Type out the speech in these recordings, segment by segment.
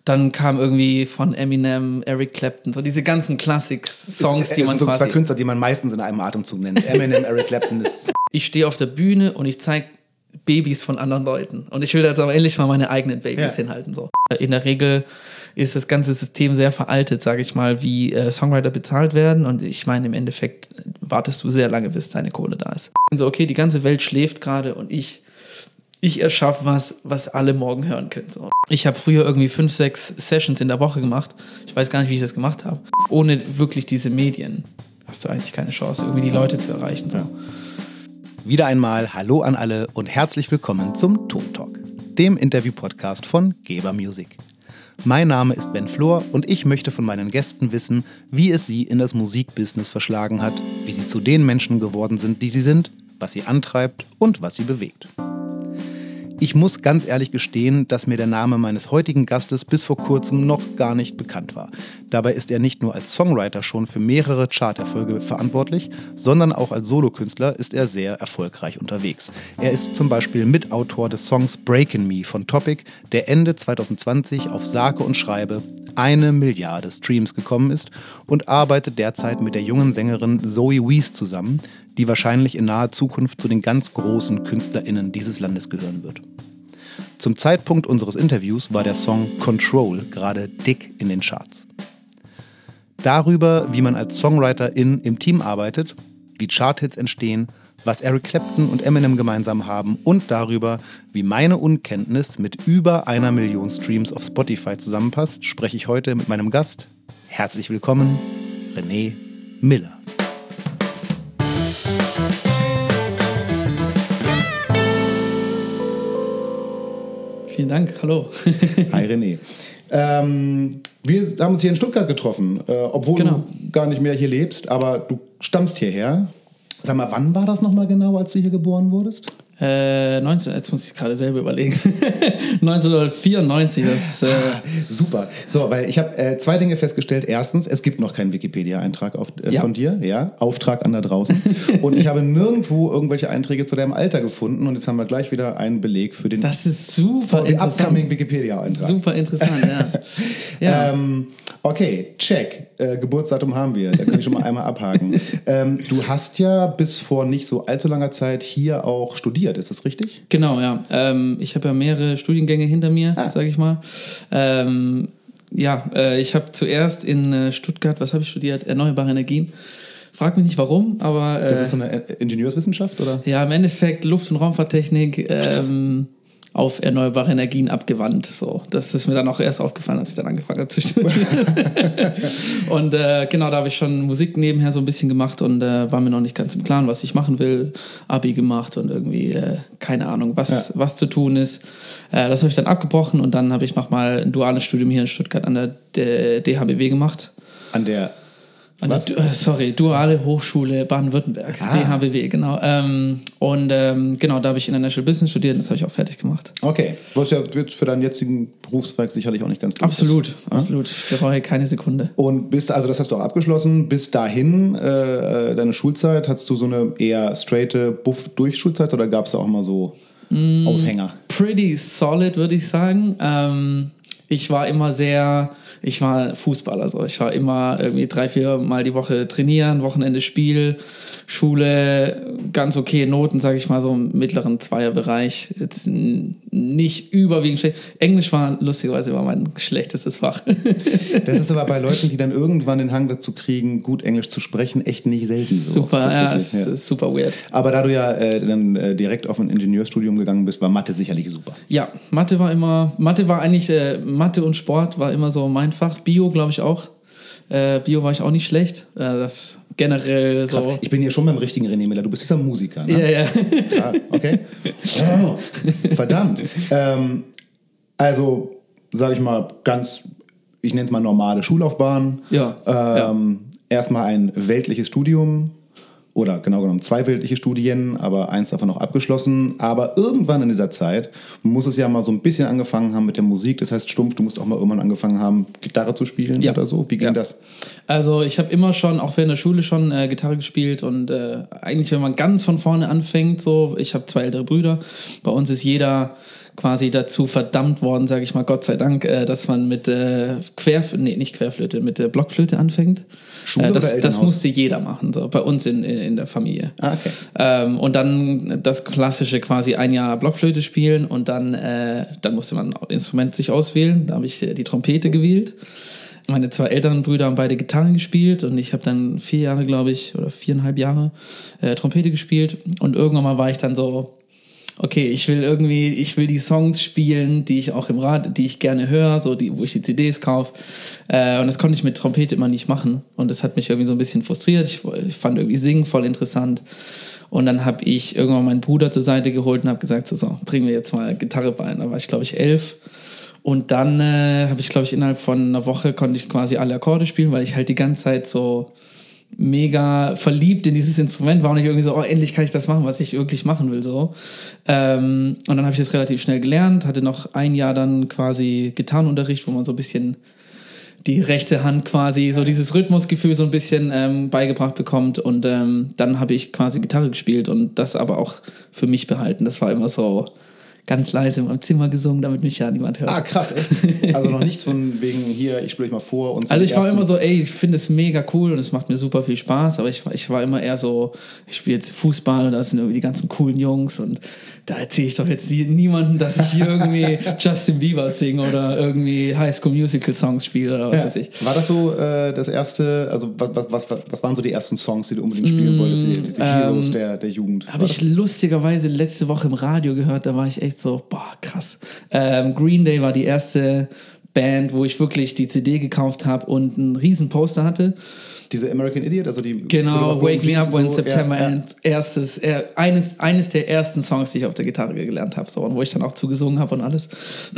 Dann kam irgendwie von Eminem, Eric Clapton, so diese ganzen Classic-Songs, die man sind so quasi... zwei Künstler, die man meistens in einem Atemzug nennt. Eminem, Eric Clapton ist... Ich stehe auf der Bühne und ich zeige Babys von anderen Leuten. Und ich will jetzt aber endlich mal meine eigenen Babys hinhalten. So. In der Regel ist das ganze System sehr veraltet, sage ich mal, wie Songwriter bezahlt werden. Und ich meine, im Endeffekt wartest du sehr lange, bis deine Kohle da ist. Und so, okay, die ganze Welt schläft gerade und ich erschaffe was alle morgen hören können. So. Ich habe früher irgendwie 5, 6 Sessions in der Woche gemacht. Ich weiß gar nicht, wie ich das gemacht habe. Ohne wirklich diese Medien hast du eigentlich keine Chance, irgendwie die Leute zu erreichen. So. Wieder einmal Hallo an alle und herzlich willkommen zum Ton Talk, dem Interview-Podcast von Geber Music. Mein Name ist Ben Flor und ich möchte von meinen Gästen wissen, wie es sie in das Musikbusiness verschlagen hat, wie sie zu den Menschen geworden sind, die sie sind, was sie antreibt und was sie bewegt. Ich muss ganz ehrlich gestehen, dass mir der Name meines heutigen Gastes bis vor kurzem noch gar nicht bekannt war. Dabei ist er nicht nur als Songwriter schon für mehrere Charterfolge verantwortlich, sondern auch als Solokünstler ist er sehr erfolgreich unterwegs. Er ist zum Beispiel Mitautor des Songs Breakin' Me von Topic, der Ende 2020 auf sage und schreibe 1 Milliarde Streams gekommen ist und arbeitet derzeit mit der jungen Sängerin Zoe Wees zusammen, die wahrscheinlich in naher Zukunft zu den ganz großen KünstlerInnen dieses Landes gehören wird. Zum Zeitpunkt unseres Interviews war der Song Control gerade dick in den Charts. Darüber, wie man als Songwriterin im Team arbeitet, wie Charthits entstehen, was Eric Clapton und Eminem gemeinsam haben und darüber, wie meine Unkenntnis mit über 1 Million Streams auf Spotify zusammenpasst, spreche ich heute mit meinem Gast. Herzlich willkommen, René Miller. Vielen Dank, hallo. Hi René. Wir haben uns hier in Stuttgart getroffen, obwohl du gar nicht mehr hier lebst, aber du stammst hierher. Sag mal, wann war das nochmal genau, als du hier geboren wurdest? Jetzt muss ich gerade selber überlegen. 1994, das ist... Super. So, weil ich habe 2 Dinge festgestellt. Erstens, es gibt noch keinen Wikipedia-Eintrag von dir. Ja, Auftrag an da draußen. Und ich habe nirgendwo irgendwelche Einträge zu deinem Alter gefunden. Und jetzt haben wir gleich wieder einen Beleg für den, das ist super den upcoming Wikipedia-Eintrag. Super interessant, ja. Okay, check. Geburtsdatum haben wir. Da kann ich schon mal einmal abhaken. Du hast ja bis vor nicht so allzu langer Zeit hier auch studiert. Ist das richtig? Genau, ja. Ich habe ja mehrere Studiengänge hinter mir, sage ich mal. Ich habe zuerst in Stuttgart, was habe ich studiert? Erneuerbare Energien. Frag mich nicht warum, aber... das ist so eine Ingenieurswissenschaft, oder? Ja, im Endeffekt Luft- und Raumfahrttechnik auf erneuerbare Energien abgewandt. So, das ist mir dann auch erst aufgefallen, als ich dann angefangen habe zu studieren. Und da habe ich schon Musik nebenher so ein bisschen gemacht und war mir noch nicht ganz im Klaren, was ich machen will. Abi gemacht und irgendwie keine Ahnung, was zu tun ist. Das habe ich dann abgebrochen und dann habe ich nochmal ein duales Studium hier in Stuttgart an der DHBW gemacht. Duale Hochschule Baden-Württemberg, DHBW, genau. Da habe ich International Business studiert und das habe ich auch fertig gemacht. Okay, was ja für deinen jetzigen Berufszweig sicherlich auch nicht ganz doof Absolut, ist. absolut. Ich bereue keine Sekunde. Und das hast du auch abgeschlossen. Bis dahin, deine Schulzeit, hattest du so eine eher straighte Buff-Durch-Schulzeit oder gab es da auch mal so Aushänger? Pretty solid, würde ich sagen. Ich war Fußballer, so. Ich war immer irgendwie 3-4 Mal die Woche trainieren, Wochenende Spiel, Schule, ganz okay Noten, sage ich mal, so im mittleren Zweierbereich. Jetzt nicht überwiegend schlecht. Englisch war lustigerweise immer mein schlechtestes Fach. Das ist aber bei Leuten, die dann irgendwann den Hang dazu kriegen, gut Englisch zu sprechen, echt nicht selten so. Super, ist super weird. Aber da du ja dann direkt auf ein Ingenieurstudium gegangen bist, war Mathe sicherlich super. Ja, Mathe und Sport war immer so mein Fach. Bio, glaube ich auch. Bio war ich auch nicht schlecht. Das generell so. Krass, ich bin hier schon beim richtigen René Miller. Du bist dieser Musiker, ne? Ja. Ja, okay. Oh, verdammt. Also, sage ich mal, ich nenne es mal normale Schullaufbahn. Ja. Erstmal ein weltliches Studium. Oder genau genommen 2 weltliche Studien, aber 1 davon noch abgeschlossen. Aber irgendwann in dieser Zeit muss es ja mal so ein bisschen angefangen haben mit der Musik. Das heißt, stumpf, du musst auch mal irgendwann angefangen haben, Gitarre zu spielen oder so. Wie ging das? Also ich habe immer schon, auch während der Schule schon Gitarre gespielt. Und eigentlich, wenn man ganz von vorne anfängt, so, ich habe 2 ältere Brüder. Bei uns ist jeder quasi dazu verdammt worden, sage ich mal, Gott sei Dank, dass man mit mit Blockflöte anfängt. Schule oder Elternhaus? Das musste jeder machen, so bei uns in der Familie. Ah, okay. Und dann das klassische quasi 1 Jahr Blockflöte spielen und dann musste man ein Instrument sich auswählen. Da habe ich die Trompete gewählt. Meine 2 älteren Brüder haben beide Gitarre gespielt und ich habe dann 4 Jahre, glaube ich, oder 4,5 Jahre Trompete gespielt. Und irgendwann mal war ich dann so, okay, ich will die Songs spielen, die ich auch im Radio, die ich gerne höre, so wo ich die CDs kaufe. Und das konnte ich mit Trompete immer nicht machen. Und das hat mich irgendwie so ein bisschen frustriert. Ich fand irgendwie Singen voll interessant. Und dann habe ich irgendwann meinen Bruder zur Seite geholt und habe gesagt, so, bringen wir jetzt mal Gitarre bei. Da war ich, glaube ich, 11. Und dann habe ich, glaube ich, innerhalb von einer Woche konnte ich quasi alle Akkorde spielen, weil ich halt die ganze Zeit so mega verliebt in dieses Instrument war und ich irgendwie so, endlich kann ich das machen, was ich wirklich machen will, so. Und dann habe ich das relativ schnell gelernt, hatte noch 1 Jahr dann quasi Gitarrenunterricht, wo man so ein bisschen die rechte Hand quasi, so dieses Rhythmusgefühl so ein bisschen beigebracht bekommt und dann habe ich quasi Gitarre gespielt und das aber auch für mich behalten. Das war immer so ganz leise in meinem Zimmer gesungen, damit mich ja niemand hört. Ah, krass, echt? Also noch nichts von wegen hier, ich spiele euch mal vor und so. Also ich war immer so, ich finde es mega cool und es macht mir super viel Spaß, aber ich war immer eher so, ich spiele jetzt Fußball und da sind irgendwie die ganzen coolen Jungs und da erzähle ich doch jetzt niemandem, dass ich hier irgendwie Justin Bieber singe oder irgendwie High School Musical Songs spiele oder was weiß ich. War das so das erste, also was waren so die ersten Songs, die du unbedingt spielen wolltest, diese Heroes der Jugend? Habe ich lustigerweise letzte Woche im Radio gehört, da war ich echt so, boah, krass. Green Day war die erste Band, wo ich wirklich die CD gekauft habe und einen riesen Poster hatte. Diese American Idiot, also die... Genau, Wake Me Up When September Ends. Eines der ersten Songs, die ich auf der Gitarre gelernt habe, so, und wo ich dann auch zugesungen habe und alles.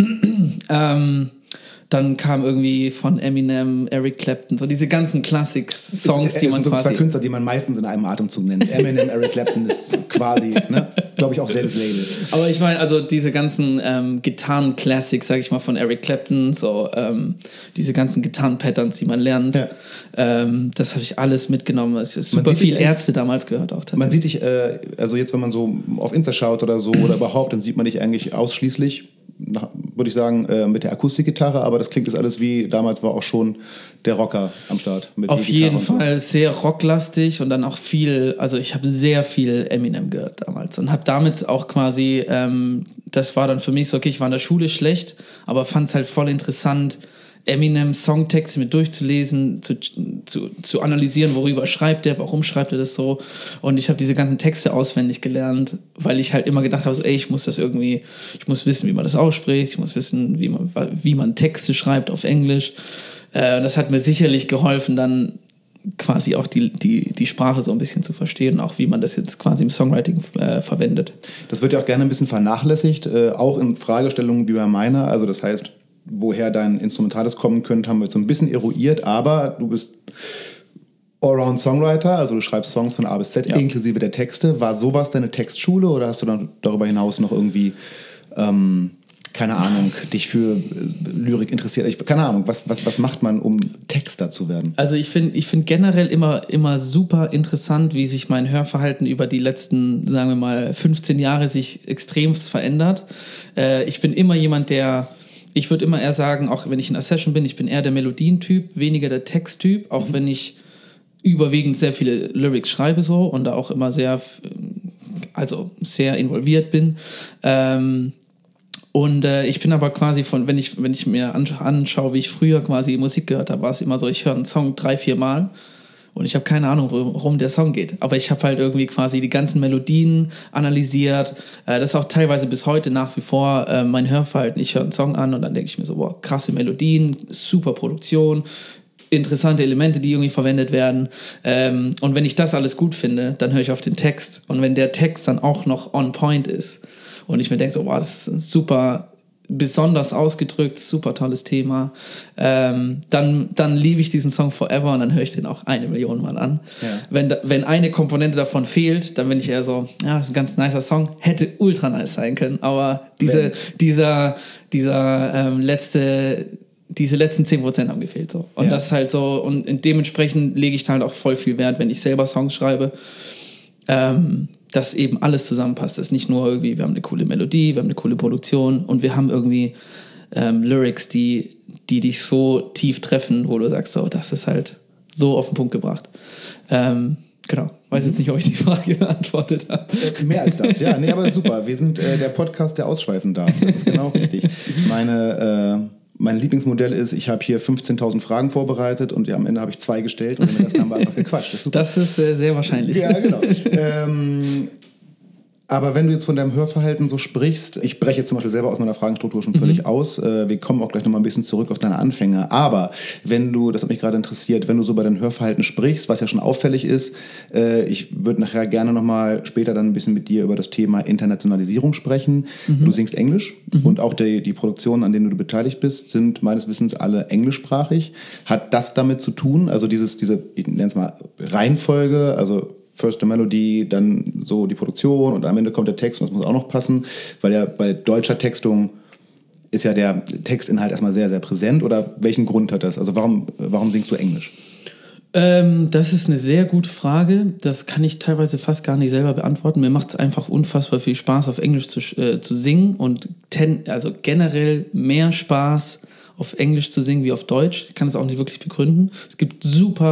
Dann kam irgendwie von Eminem, Eric Clapton, so diese ganzen Classic-Songs, die man so quasi... 2 Künstler, die man meistens in einem Atemzug nennt. Eminem, Eric Clapton ist quasi, glaube ich, auch selbst Label. Aber ich meine, also diese ganzen Gitarren-Classics, sag ich mal, von Eric Clapton, so diese ganzen Gitarren-Patterns, die man lernt, das habe ich alles mitgenommen. Ich habe super viel Ärzte damals gehört auch tatsächlich. Man sieht dich, also jetzt, wenn man so auf Insta schaut oder so oder überhaupt, dann sieht man dich eigentlich ausschließlich, würde ich sagen, mit der Akustikgitarre, aber das klingt jetzt alles wie, damals war auch schon der Rocker am Start. Mit auf jeden Fall sehr rocklastig und dann auch viel, also ich habe sehr viel Eminem gehört damals und habe damit auch quasi, das war dann für mich so, okay, ich war in der Schule schlecht, aber fand es halt voll interessant, Eminem Songtexte mit durchzulesen, zu analysieren, worüber schreibt er, warum schreibt er das so. Und ich habe diese ganzen Texte auswendig gelernt, weil ich halt immer gedacht habe, so, ich muss wissen, wie man das ausspricht, ich muss wissen, wie man Texte schreibt auf Englisch. Das hat mir sicherlich geholfen, dann quasi auch die Sprache so ein bisschen zu verstehen und auch wie man das jetzt quasi im Songwriting verwendet. Das wird ja auch gerne ein bisschen vernachlässigt, auch in Fragestellungen wie bei meiner, also das heißt, woher dein Instrumentales kommen könnte, haben wir jetzt so ein bisschen eruiert, aber du bist Allround-Songwriter, also du schreibst Songs von A bis Z, inklusive der Texte. War sowas deine Textschule oder hast du dann darüber hinaus noch irgendwie, keine Ahnung, dich für Lyrik interessiert? Keine Ahnung, was macht man, um Texter zu werden? Also ich find generell immer super interessant, wie sich mein Hörverhalten über die letzten, sagen wir mal, 15 Jahre sich extremst verändert. Ich bin immer jemand, ich würde immer eher sagen, auch wenn ich in einer Session bin, ich bin eher der Melodientyp, weniger der Texttyp, auch wenn ich überwiegend sehr viele Lyrics schreibe so und da auch immer sehr involviert bin. Ich bin aber quasi wenn ich mir anschaue, wie ich früher quasi Musik gehört habe, war es immer so, ich höre einen Song 3-4 Mal und ich habe keine Ahnung, worum der Song geht. Aber ich habe halt irgendwie quasi die ganzen Melodien analysiert. Das ist auch teilweise bis heute nach wie vor mein Hörverhalten. Ich höre einen Song an und dann denke ich mir so, boah, krasse Melodien, super Produktion, interessante Elemente, die irgendwie verwendet werden. Und wenn ich das alles gut finde, dann höre ich auf den Text. Und wenn der Text dann auch noch on point ist und ich mir denke so, boah, das ist super besonders ausgedrückt, super tolles Thema, dann liebe ich diesen Song forever und dann höre ich den auch 1 Million Mal an. Ja. Wenn eine Komponente davon fehlt, dann bin ich eher so, ja, das ist ein ganz nicer Song, hätte ultra nice sein können, aber diese letzten 10% haben gefehlt. So. Und das ist halt so, und dementsprechend lege ich da halt auch voll viel Wert, wenn ich selber Songs schreibe, dass eben alles zusammenpasst. Das ist nicht nur irgendwie, wir haben eine coole Melodie, wir haben eine coole Produktion und wir haben irgendwie Lyrics, die dich so tief treffen, wo du sagst, so, das ist halt so auf den Punkt gebracht. Genau. Weiß jetzt nicht, ob ich die Frage beantwortet habe. Mehr als das, ja. Nee, aber super. Wir sind der Podcast, der ausschweifen darf. Das ist genau richtig. Mein Lieblingsmodell ist, ich habe hier 15.000 Fragen vorbereitet und am Ende habe ich 2 gestellt und den Rest haben wir einfach gequatscht. Das ist sehr wahrscheinlich. Ja, genau. Aber wenn du jetzt von deinem Hörverhalten so sprichst, ich breche jetzt zum Beispiel selber aus meiner Fragenstruktur schon völlig aus, wir kommen auch gleich nochmal ein bisschen zurück auf deine Anfänge, aber wenn du, das hat mich gerade interessiert, wenn du so bei deinem Hörverhalten sprichst, was ja schon auffällig ist, ich würde nachher gerne nochmal später dann ein bisschen mit dir über das Thema Internationalisierung sprechen. Du singst Englisch und auch die Produktionen, an denen du beteiligt bist, sind meines Wissens alle englischsprachig. Hat das damit zu tun, also diese, ich nenne es mal Reihenfolge, also First the Melody, dann so die Produktion und am Ende kommt der Text und das muss auch noch passen, weil ja bei deutscher Textung ist ja der Textinhalt erstmal sehr, sehr präsent, oder welchen Grund hat das? Also warum singst du Englisch? Das ist eine sehr gute Frage. Das kann ich teilweise fast gar nicht selber beantworten. Mir macht es einfach unfassbar viel Spaß, auf Englisch zu singen und also generell mehr Spaß, auf Englisch zu singen wie auf Deutsch. Ich kann es auch nicht wirklich begründen. Es gibt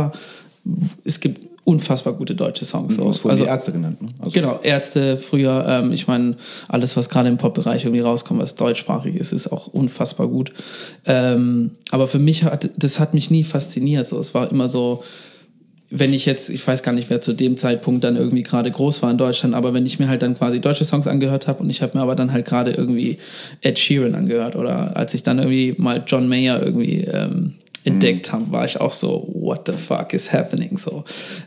unfassbar gute deutsche Songs. Du hast vorhin die Ärzte genannt, ne? Also genau, Ärzte früher. Ich meine, alles, was gerade im Pop-Bereich irgendwie rauskommt, was deutschsprachig ist auch unfassbar gut. Aber für mich das hat mich nie fasziniert. So, es war immer so, wenn ich weiß gar nicht, wer zu dem Zeitpunkt dann irgendwie gerade groß war in Deutschland, aber wenn ich mir halt dann quasi deutsche Songs angehört habe und ich habe mir aber dann halt gerade irgendwie Ed Sheeran angehört oder als ich dann irgendwie mal John Mayer irgendwie entdeckt habe, war ich auch so, what the fuck is happening? So.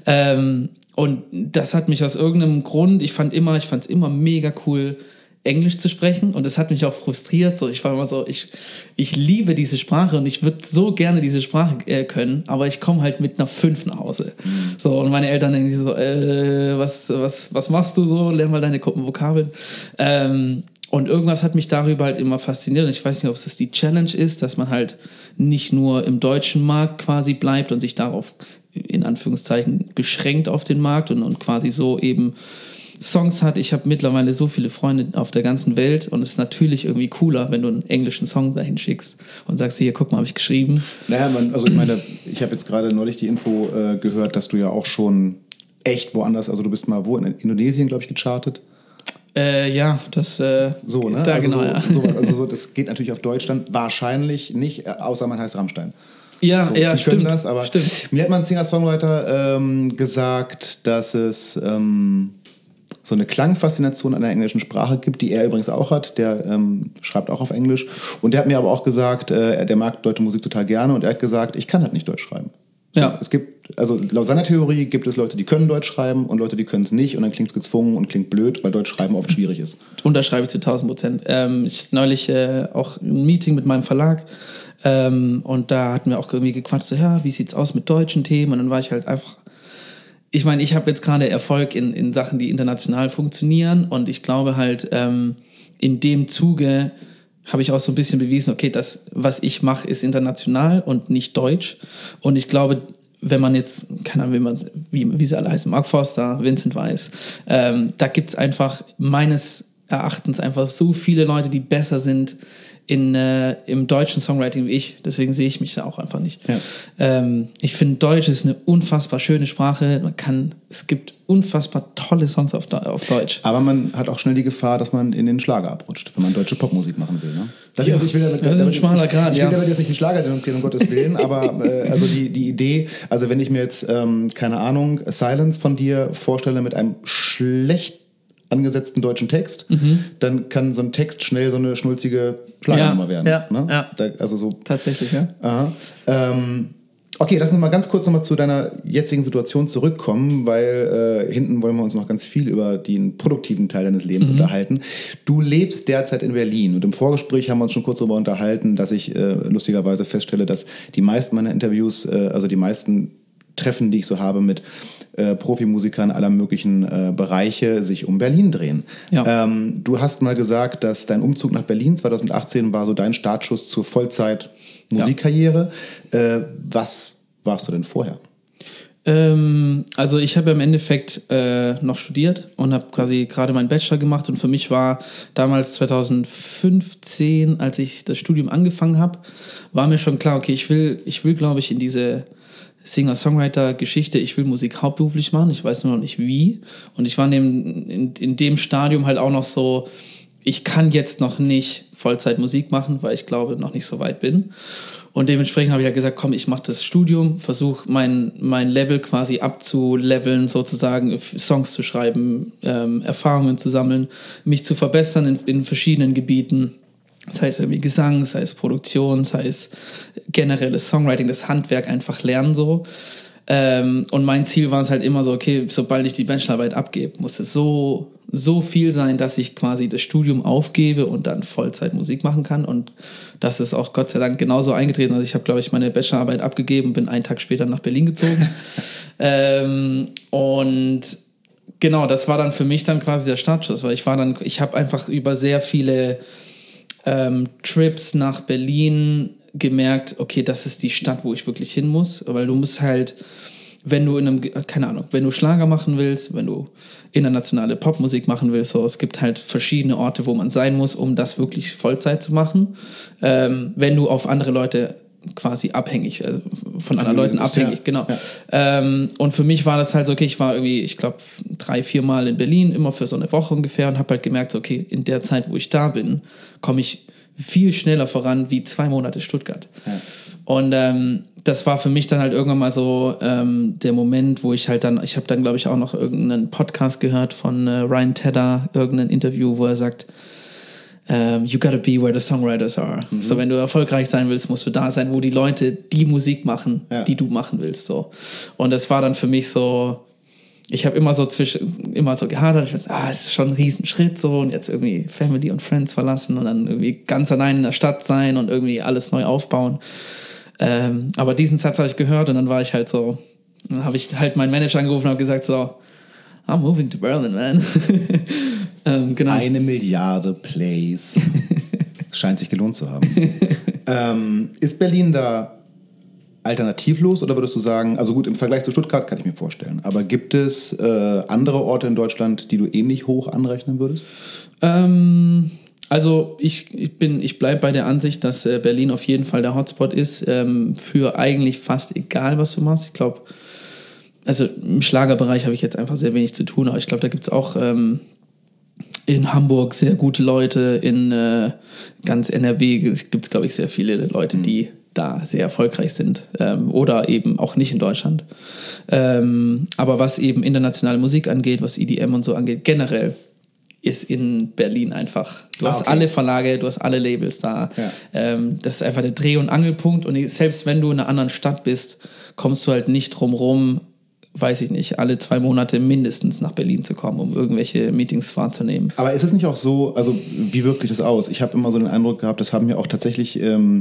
Und das hat mich aus irgendeinem Grund, ich fand es immer mega cool, Englisch zu sprechen, und das hat mich auch frustriert. So, ich war immer so, ich liebe diese Sprache und ich würde so gerne diese Sprache können, aber ich komme halt mit einer 5 nach Hause. So, und meine Eltern denken sich so, was machst du so? Lern mal deine Vokabeln. Und irgendwas hat mich darüber halt immer fasziniert. Und ich weiß nicht, ob es das die Challenge ist, dass man halt nicht nur im deutschen Markt quasi bleibt und sich darauf in Anführungszeichen beschränkt auf den Markt und quasi so eben Songs hat. Ich habe mittlerweile so viele Freunde auf der ganzen Welt und es ist natürlich irgendwie cooler, wenn du einen englischen Song dahin schickst und sagst, hier, guck mal, habe ich geschrieben. Naja, ich meine, ich habe jetzt gerade neulich die Info gehört, dass du ja auch schon echt woanders, also du bist mal in Indonesien, glaube ich, gechartet. Ja, das so, ne? Da also genau, das geht natürlich auf Deutschland wahrscheinlich nicht, außer man heißt Rammstein. Ja, so, ja, die können stimmt. das, aber mir hat mal ein Singer-Songwriter gesagt, dass es so eine Klangfaszination an der englischen Sprache gibt, die er übrigens auch hat. Der schreibt auch auf Englisch. Und der hat mir aber auch gesagt, der mag deutsche Musik total gerne, und er hat gesagt, ich kann halt nicht Deutsch schreiben. So, ja. Es gibt, also laut seiner Theorie gibt es Leute, die können Deutsch schreiben und Leute, die können es nicht, und dann klingt es gezwungen und klingt blöd, weil Deutsch schreiben oft schwierig ist. Unterschreibe ich zu 1000%. Ich neulich auch ein Meeting mit meinem Verlag, und da hatten wir auch irgendwie gequatscht, so, ja, wie sieht's aus mit deutschen Themen? Und dann war ich halt einfach, ich meine, ich habe jetzt gerade Erfolg in Sachen, die international funktionieren, und ich glaube halt, in dem Zuge habe ich auch so ein bisschen bewiesen, okay, das, was ich mache, ist international und nicht deutsch. Und ich glaube, wenn man jetzt, keine Ahnung, wie sie alle heißen, Mark Forster, Vincent Weiss, da gibt es einfach meines Erachtens einfach so viele Leute, die besser sind im deutschen Songwriting wie ich. Deswegen sehe ich mich da auch einfach nicht. Ja. Ich finde, Deutsch ist eine unfassbar schöne Sprache. Es gibt unfassbar tolle Songs auf Deutsch. Aber man hat auch schnell die Gefahr, dass man in den Schlager abrutscht, wenn man deutsche Popmusik machen will. Ne? Das ist ein schmaler Grad. Ich will damit jetzt nicht den Schlager denunzieren, um Gottes Willen, aber also die Idee, also wenn ich mir jetzt, keine Ahnung, Silence von dir vorstelle mit einem schlecht angesetzten deutschen Text, dann kann so ein Text schnell so eine schnulzige Schlagernummer werden. Ja, ne? Ja. Also so. Tatsächlich, ja. Aha. Okay, lass uns mal ganz kurz nochmal zu deiner jetzigen Situation zurückkommen, weil hinten wollen wir uns noch ganz viel über den produktiven Teil deines Lebens unterhalten. Du lebst derzeit in Berlin, und im Vorgespräch haben wir uns schon kurz darüber unterhalten, dass ich lustigerweise feststelle, dass die meisten meiner Interviews, also die meisten Treffen, die ich so habe mit Profimusikern aller möglichen Bereiche, sich um Berlin drehen. Ja. Du hast mal gesagt, dass dein Umzug nach Berlin 2018 war so dein Startschuss zur Vollzeit-Musikkarriere. Was warst du denn vorher? Also ich habe im Endeffekt noch studiert und habe quasi gerade meinen Bachelor gemacht und für mich war damals 2015, als ich das Studium angefangen habe, war mir schon klar, okay, ich will glaube ich in diese Singer-Songwriter-Geschichte, ich will Musik hauptberuflich machen, ich weiß nur noch nicht wie und ich war in dem Stadium halt auch noch so, ich kann jetzt noch nicht Vollzeit Musik machen, weil ich glaube noch nicht so weit bin. Und dementsprechend habe ich ja gesagt, komm, ich mache das Studium, versuche mein Level quasi abzuleveln, sozusagen Songs zu schreiben, Erfahrungen zu sammeln, mich zu verbessern in verschiedenen Gebieten. Sei es irgendwie Gesang, sei es Produktion, sei es generelles Songwriting, das Handwerk einfach lernen so. Und mein Ziel war es halt immer so, okay, sobald ich die Bachelorarbeit abgebe, muss es so viel sein, dass ich quasi das Studium aufgebe und dann Vollzeit Musik machen kann. Und das ist auch Gott sei Dank genauso eingetreten. Also ich habe, glaube ich, meine Bachelorarbeit abgegeben, bin einen Tag später nach Berlin gezogen. Und genau, das war dann für mich dann quasi der Startschuss, weil ich habe einfach über sehr viele Trips nach Berlin gemerkt, okay, das ist die Stadt, wo ich wirklich hin muss, weil du musst halt, wenn du wenn du Schlager machen willst, wenn du internationale Popmusik machen willst, so, es gibt halt verschiedene Orte, wo man sein muss, um das wirklich Vollzeit zu machen, wenn du auf andere Leute quasi abhängig, von anderen Leuten abhängig, ja. Genau. Ja. Und für mich war das halt so, okay, ich war irgendwie, ich glaube, 3-4 Mal in Berlin, immer für so eine Woche ungefähr und habe halt gemerkt, okay, in der Zeit, wo ich da bin, komme ich viel schneller voran wie 2 Monate Stuttgart. Ja. Und das war für mich dann halt irgendwann mal so der Moment, wo ich habe dann, glaube ich, auch noch irgendeinen Podcast gehört von Ryan Tedder, irgendein Interview, wo er sagt, you gotta be where the songwriters are. Mhm. So, wenn du erfolgreich sein willst, musst du da sein, wo die Leute die Musik machen, ja, die du machen willst. So. Und das war dann für mich so, ich habe immer so gehadert, ich weiß, es ist schon ein Riesenschritt so und jetzt irgendwie Family und Friends verlassen und dann irgendwie ganz allein in der Stadt sein und irgendwie alles neu aufbauen. Aber diesen Satz habe ich gehört und dann war ich halt so, dann habe ich halt meinen Manager angerufen und habe gesagt so, I'm moving to Berlin, man. Genau. 1 Milliarde Plays. Scheint sich gelohnt zu haben. Ist Berlin da alternativlos oder würdest du sagen, also gut, im Vergleich zu Stuttgart kann ich mir vorstellen, aber gibt es andere Orte in Deutschland, die du ähnlich hoch anrechnen würdest? Also ich bleibe bei der Ansicht, dass Berlin auf jeden Fall der Hotspot ist, für eigentlich fast egal, was du machst. Ich glaube, also im Schlagerbereich habe ich jetzt einfach sehr wenig zu tun, aber ich glaube, da gibt es auch in Hamburg sehr gute Leute, in ganz NRW gibt es, glaube ich, sehr viele Leute, die da sehr erfolgreich sind oder eben auch nicht in Deutschland. Aber was eben internationale Musik angeht, was EDM und so angeht, generell ist in Berlin einfach, du hast alle Verlage, du hast alle Labels da. Ja. Das ist einfach der Dreh- und Angelpunkt und selbst wenn du in einer anderen Stadt bist, kommst du halt nicht drum rum, weiß ich nicht, alle 2 Monate mindestens nach Berlin zu kommen, um irgendwelche Meetings wahrzunehmen. Aber ist es nicht auch so, also wie wirkt sich das aus? Ich habe immer so den Eindruck gehabt, das haben ja auch tatsächlich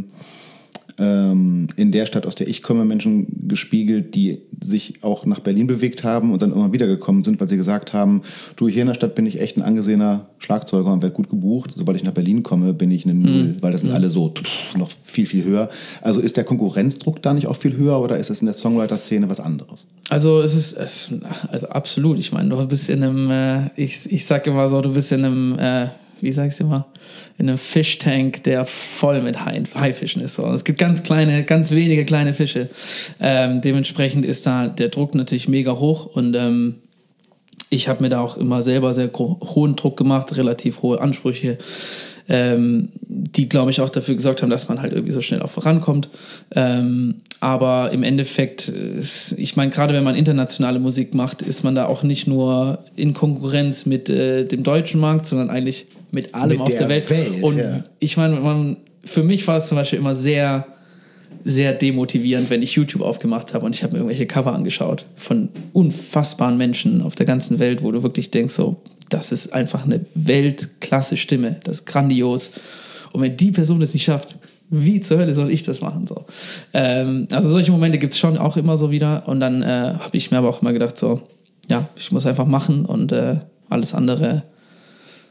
in der Stadt, aus der ich komme, Menschen gespiegelt, die sich auch nach Berlin bewegt haben und dann immer wieder gekommen sind, weil sie gesagt haben, du, hier in der Stadt bin ich echt ein angesehener Schlagzeuger und werde gut gebucht. Sobald ich nach Berlin komme, bin ich eine Null, weil das sind alle so noch viel, viel höher. Also ist der Konkurrenzdruck da nicht auch viel höher oder ist es in der Songwriter-Szene was anderes? Also also absolut. Ich meine, du bist in einem, ich sag immer so, du bist in einem, wie sag ich's immer, in einem Fischtank, der voll mit Haifischen ist. So. Es gibt ganz wenige kleine Fische. Dementsprechend ist da der Druck natürlich mega hoch und ich habe mir da auch immer selber sehr hohen Druck gemacht, relativ hohe Ansprüche, die, glaube ich, auch dafür gesorgt haben, dass man halt irgendwie so schnell auch vorankommt. Aber im Endeffekt, ich meine, gerade wenn man internationale Musik macht, ist man da auch nicht nur in Konkurrenz mit dem deutschen Markt, sondern eigentlich mit allem auf der Welt. Und ja, ich meine, für mich war es zum Beispiel immer sehr, sehr demotivierend, wenn ich YouTube aufgemacht habe und ich habe mir irgendwelche Cover angeschaut von unfassbaren Menschen auf der ganzen Welt, wo du wirklich denkst, so, das ist einfach eine Weltklasse-Stimme, das ist grandios. Und wenn die Person es nicht schafft, wie zur Hölle soll ich das machen? So. Also solche Momente gibt es schon auch immer so wieder. Und dann habe ich mir aber auch immer gedacht, so, ja, ich muss einfach machen und alles andere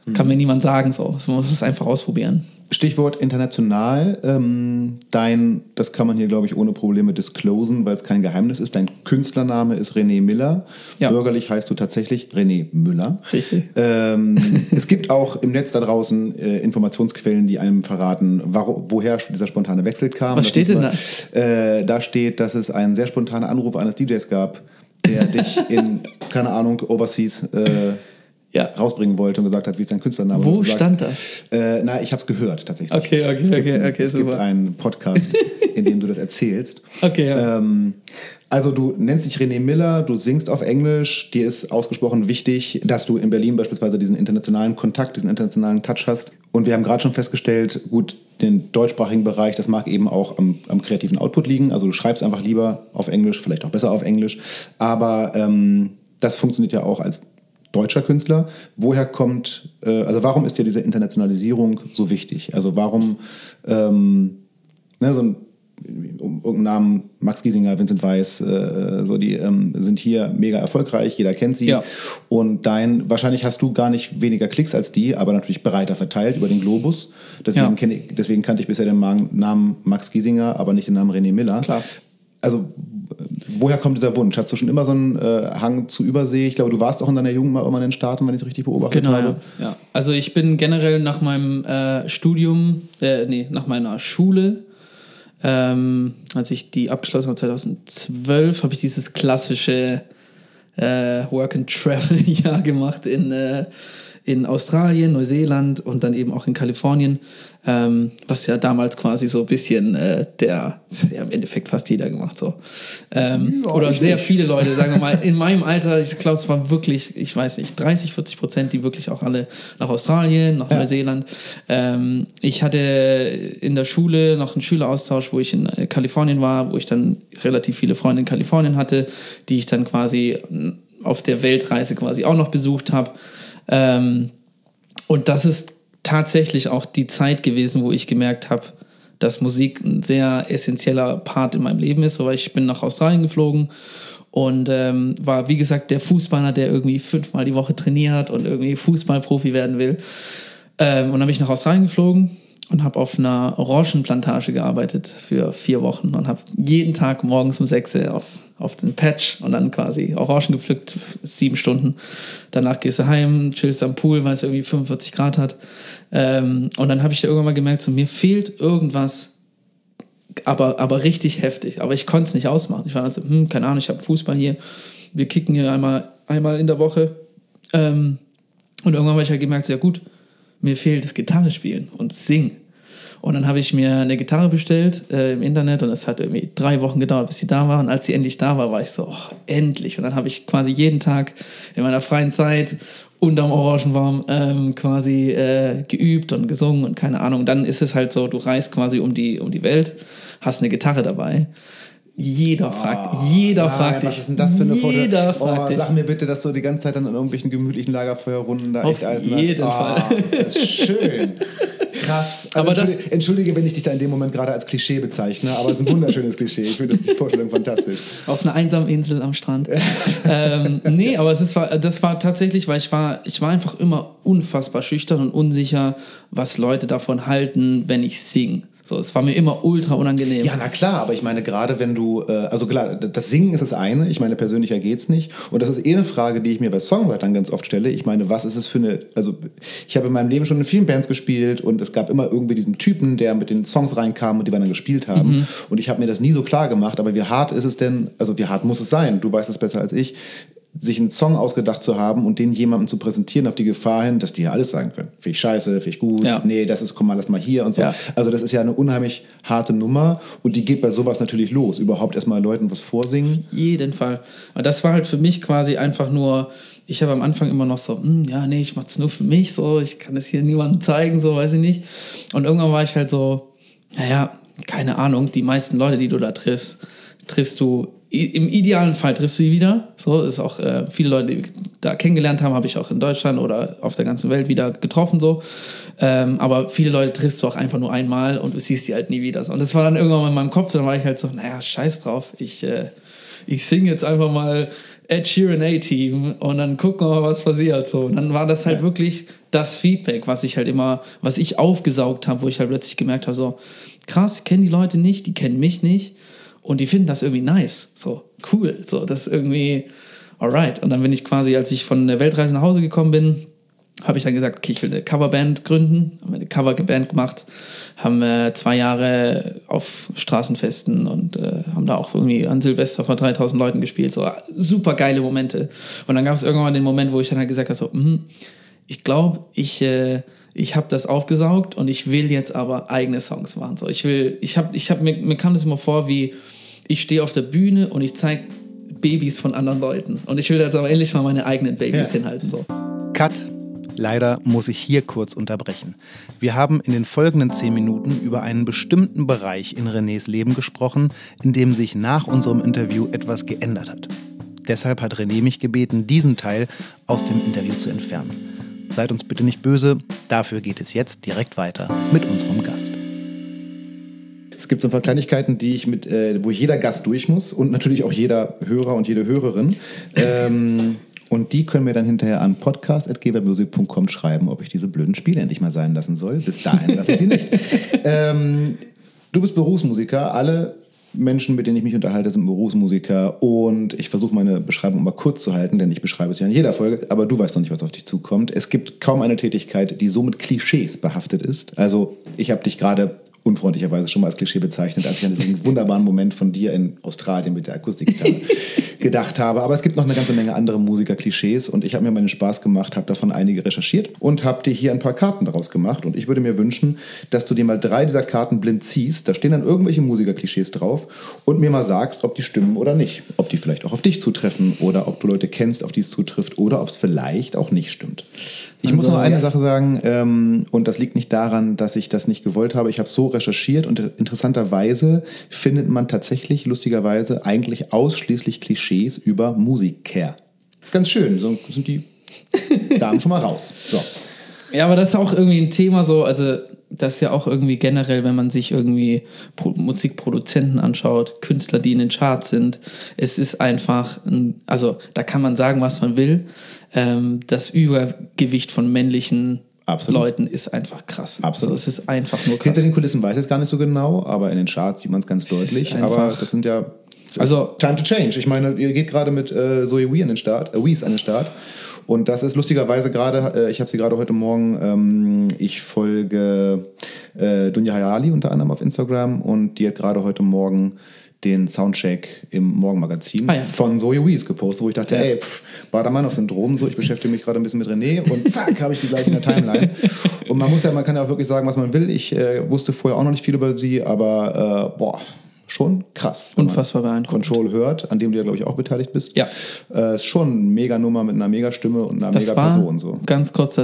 Kann mir niemand sagen, so. Man muss es einfach ausprobieren. Stichwort international. Das kann man hier, glaube ich, ohne Probleme disclosen, weil es kein Geheimnis ist. Dein Künstlername ist René Miller. Ja. Bürgerlich heißt du tatsächlich René Müller. Richtig. Es gibt auch im Netz da draußen Informationsquellen, die einem verraten, woher dieser spontane Wechsel kam. Was steht denn da? Da steht, dass es einen sehr spontanen Anruf eines DJs gab, der dich in, keine Ahnung, Overseas rausbringen wollte und gesagt hat, wie ist dein Künstlername? Wo stand das? Ich habe es gehört tatsächlich. Okay, es gibt einen Podcast, in dem du das erzählst. Okay, ja. Also du nennst dich René Miller, du singst auf Englisch, dir ist ausgesprochen wichtig, dass du in Berlin beispielsweise diesen internationalen Kontakt, diesen internationalen Touch hast. Und wir haben gerade schon festgestellt, gut, den deutschsprachigen Bereich, das mag eben auch am kreativen Output liegen. Also du schreibst einfach lieber auf Englisch, vielleicht auch besser auf Englisch. Aber das funktioniert ja auch als deutscher Künstler. Warum ist dir diese Internationalisierung so wichtig? Also warum, irgendeinen Namen, Max Giesinger, Vincent Weiss, die sind hier mega erfolgreich, jeder kennt sie. Ja. Und wahrscheinlich hast du gar nicht weniger Klicks als die, aber natürlich breiter verteilt über den Globus. Deswegen kannte ich bisher den Namen Max Giesinger, aber nicht den Namen René Miller. Klar. Also, woher kommt dieser Wunsch? Hast du schon immer so einen Hang zu Übersee? Ich glaube, du warst auch in deiner Jugend mal immer in den Staaten, wenn ich es richtig beobachtet habe. Ja. Also ich bin generell nach meinem nach meiner Schule, als ich die abgeschlossen habe 2012, habe ich dieses klassische Work-and-Travel-Jahr gemacht in Australien, Neuseeland und dann eben auch in Kalifornien, was ja damals quasi so ein bisschen im Endeffekt fast jeder gemacht so. Oder sehr viele Leute, sagen wir mal, in meinem Alter, ich glaube, es war wirklich, ich weiß nicht, 30-40%, die wirklich auch alle nach Australien, nach Neuseeland. Ich hatte in der Schule noch einen Schüleraustausch, wo ich in Kalifornien war, wo ich dann relativ viele Freunde in Kalifornien hatte, die ich dann quasi auf der Weltreise quasi auch noch besucht habe. Und das ist tatsächlich auch die Zeit gewesen, wo ich gemerkt habe, dass Musik ein sehr essentieller Part in meinem Leben ist. Weil ich bin nach Australien geflogen und war, wie gesagt, der Fußballer, der irgendwie 5-mal die Woche trainiert und irgendwie Fußballprofi werden will. Und dann bin ich nach Australien geflogen und habe auf einer Orangenplantage gearbeitet für 4 Wochen und habe jeden Tag morgens um 6 Uhr auf den Patch und dann quasi Orangen gepflückt, 7 Stunden. Danach gehst du heim, chillst am Pool, weil es irgendwie 45 Grad hat. Und dann habe ich da irgendwann mal gemerkt, so, mir fehlt irgendwas, aber richtig heftig. Aber ich konnte es nicht ausmachen. Ich war dann so, keine Ahnung, ich habe Fußball hier. Wir kicken hier einmal in der Woche. Und irgendwann habe ich halt gemerkt, so, ja gut, mir fehlt das Gitarre spielen und singen. Und dann habe ich mir eine Gitarre bestellt im Internet und es hat irgendwie 3 Wochen gedauert, bis sie da war. Und als sie endlich da war, war ich so, endlich. Und dann habe ich quasi jeden Tag in meiner freien Zeit unterm Orangenbaum quasi geübt und gesungen und keine Ahnung. Dann ist es halt so, du reist quasi um die Welt, hast eine Gitarre dabei. Jeder fragt dich. Was ist denn das für eine Jeder fragt dich. Sag mir bitte, dass du die ganze Zeit dann in irgendwelchen gemütlichen Lagerfeuerrunden da echt Eisen hast. Auf jeden Fall. Das ist schön. Krass. Also aber entschuldige, wenn ich dich da in dem Moment gerade als Klischee bezeichne, aber es ist ein wunderschönes Klischee. Ich finde die Vorstellung fantastisch. Auf einer einsamen Insel am Strand. Nee, aber das war tatsächlich, weil ich war einfach immer unfassbar schüchtern und unsicher, was Leute davon halten, wenn ich singe. So, es war mir immer ultra unangenehm. Ja, na klar, aber ich meine, gerade wenn du, klar, das Singen ist das eine, ich meine, persönlicher geht's nicht. Und das ist eine Frage, die ich mir bei Songwritern ganz oft stelle. Ich meine, was ist es für ich habe in meinem Leben schon in vielen Bands gespielt und es gab immer irgendwie diesen Typen, der mit den Songs reinkam und die wir dann gespielt haben. Mhm. Und ich habe mir das nie so klar gemacht, aber wie hart ist es denn, also wie hart muss es sein? Du weißt das besser als ich. Sich einen Song ausgedacht zu haben und den jemandem zu präsentieren auf die Gefahr hin, dass die ja alles sagen können. Finde ich scheiße, finde ich gut, nee, komm mal, lass mal hier und so. Ja. Also das ist ja eine unheimlich harte Nummer und die geht bei sowas natürlich los. Überhaupt erstmal Leuten was vorsingen. Jeden Fall. Und das war halt für mich quasi einfach nur, ich habe am Anfang immer noch so, ich mach's nur für mich, so, ich kann es hier niemandem zeigen, so, weiß ich nicht. Und irgendwann war ich halt so, keine Ahnung, die meisten Leute, die du da triffst du im idealen Fall triffst du die wieder. So ist auch viele Leute, die da kennengelernt haben, habe ich auch in Deutschland oder auf der ganzen Welt wieder getroffen. So. Aber viele Leute triffst du auch einfach nur einmal und du siehst die halt nie wieder. So. Und das war dann irgendwann mal in meinem Kopf, dann war ich halt so, scheiß drauf. Ich singe jetzt einfach mal Ed Sheeran A-Team und dann gucken wir mal, was passiert. So. Und dann war das halt wirklich das Feedback, was ich aufgesaugt habe, wo ich halt plötzlich gemerkt habe, so krass, ich kenne die Leute nicht, die kennen mich nicht und die finden das irgendwie nice. So, cool. So, das ist irgendwie alright. Und dann bin ich quasi, als ich von der Weltreise nach Hause gekommen bin, habe ich dann gesagt, okay, ich will eine Coverband gründen. Haben wir eine Coverband gemacht, haben 2 Jahre auf Straßenfesten und haben da auch irgendwie an Silvester vor 3000 Leuten gespielt. So super geile Momente. Und dann gab es irgendwann den Moment, wo ich dann halt gesagt habe, so, ich glaube, ich habe das aufgesaugt und ich will jetzt aber eigene Songs machen. So, mir kam das immer vor, wie ich stehe auf der Bühne und ich zeige Babys von anderen Leuten. Und ich will jetzt aber endlich mal meine eigenen Babys hinhalten. So. Cut. Leider muss ich hier kurz unterbrechen. Wir haben in den folgenden 10 Minuten über einen bestimmten Bereich in Renés Leben gesprochen, in dem sich nach unserem Interview etwas geändert hat. Deshalb hat René mich gebeten, diesen Teil aus dem Interview zu entfernen. Seid uns bitte nicht böse, dafür geht es jetzt direkt weiter mit unserem Gast. Es gibt so ein paar Kleinigkeiten, wo jeder Gast durch muss und natürlich auch jeder Hörer und jede Hörerin. Und die können mir dann hinterher an podcast@gebermusic.com schreiben, ob ich diese blöden Spiele endlich mal sein lassen soll. Bis dahin lasse ich sie nicht. Du bist Berufsmusiker. Alle Menschen, mit denen ich mich unterhalte, sind Berufsmusiker. Und ich versuche meine Beschreibung mal kurz zu halten, denn ich beschreibe es ja in jeder Folge. Aber du weißt noch nicht, was auf dich zukommt. Es gibt kaum eine Tätigkeit, die so mit Klischees behaftet ist. Also ich habe dich gerade unfreundlicherweise schon mal als Klischee bezeichnet, als ich an diesen wunderbaren Moment von dir in Australien mit der Akustikgitarre gedacht habe. Aber es gibt noch eine ganze Menge andere Musiker-Klischees und ich habe mir meinen Spaß gemacht, habe davon einige recherchiert und habe dir hier ein paar Karten daraus gemacht. Und ich würde mir wünschen, dass du dir mal 3 dieser Karten blind ziehst. Da stehen dann irgendwelche Musiker-Klischees drauf und mir mal sagst, ob die stimmen oder nicht. Ob die vielleicht auch auf dich zutreffen oder ob du Leute kennst, auf die es zutrifft oder ob es vielleicht auch nicht stimmt. Ich muss noch eine Sache sagen, und das liegt nicht daran, dass ich das nicht gewollt habe. Ich habe so recherchiert und interessanterweise findet man tatsächlich, lustigerweise, eigentlich ausschließlich Klischees über Musiker. Ist ganz schön, so sind die Damen schon mal raus. So. Ja, aber das ist auch irgendwie ein Thema so, also das ist ja auch irgendwie generell, wenn man sich irgendwie Musikproduzenten anschaut, Künstler, die in den Charts sind, es ist einfach, also da kann man sagen, was man will, das Übergewicht von männlichen Leuten ist einfach krass. Absolut. Also es ist einfach nur krass. Hinter den Kulissen weiß ich es gar nicht so genau, aber in den Charts sieht man es ganz deutlich. Aber das sind ja Time to Change. Ich meine, ihr geht gerade mit Zoe Wees an den Start. Und das ist lustigerweise gerade, ich habe sie gerade heute Morgen, ich folge Dunja Hayali unter anderem auf Instagram und die hat gerade heute Morgen den Soundcheck im Morgenmagazin von Zoe Wees gepostet, wo ich dachte, ey, Badermann-Syndrom, so, ich beschäftige mich gerade ein bisschen mit René und zack, habe ich die gleich in der Timeline. Und man kann ja auch wirklich sagen, was man will. Ich wusste vorher auch noch nicht viel über sie, aber schon krass. Unfassbar beeindruckend. Control hört, an dem du ja, glaube ich, auch beteiligt bist. Ja. Ist schon eine Mega-Nummer mit einer Mega-Stimme und einer Mega-Person. So. Ganz kurzer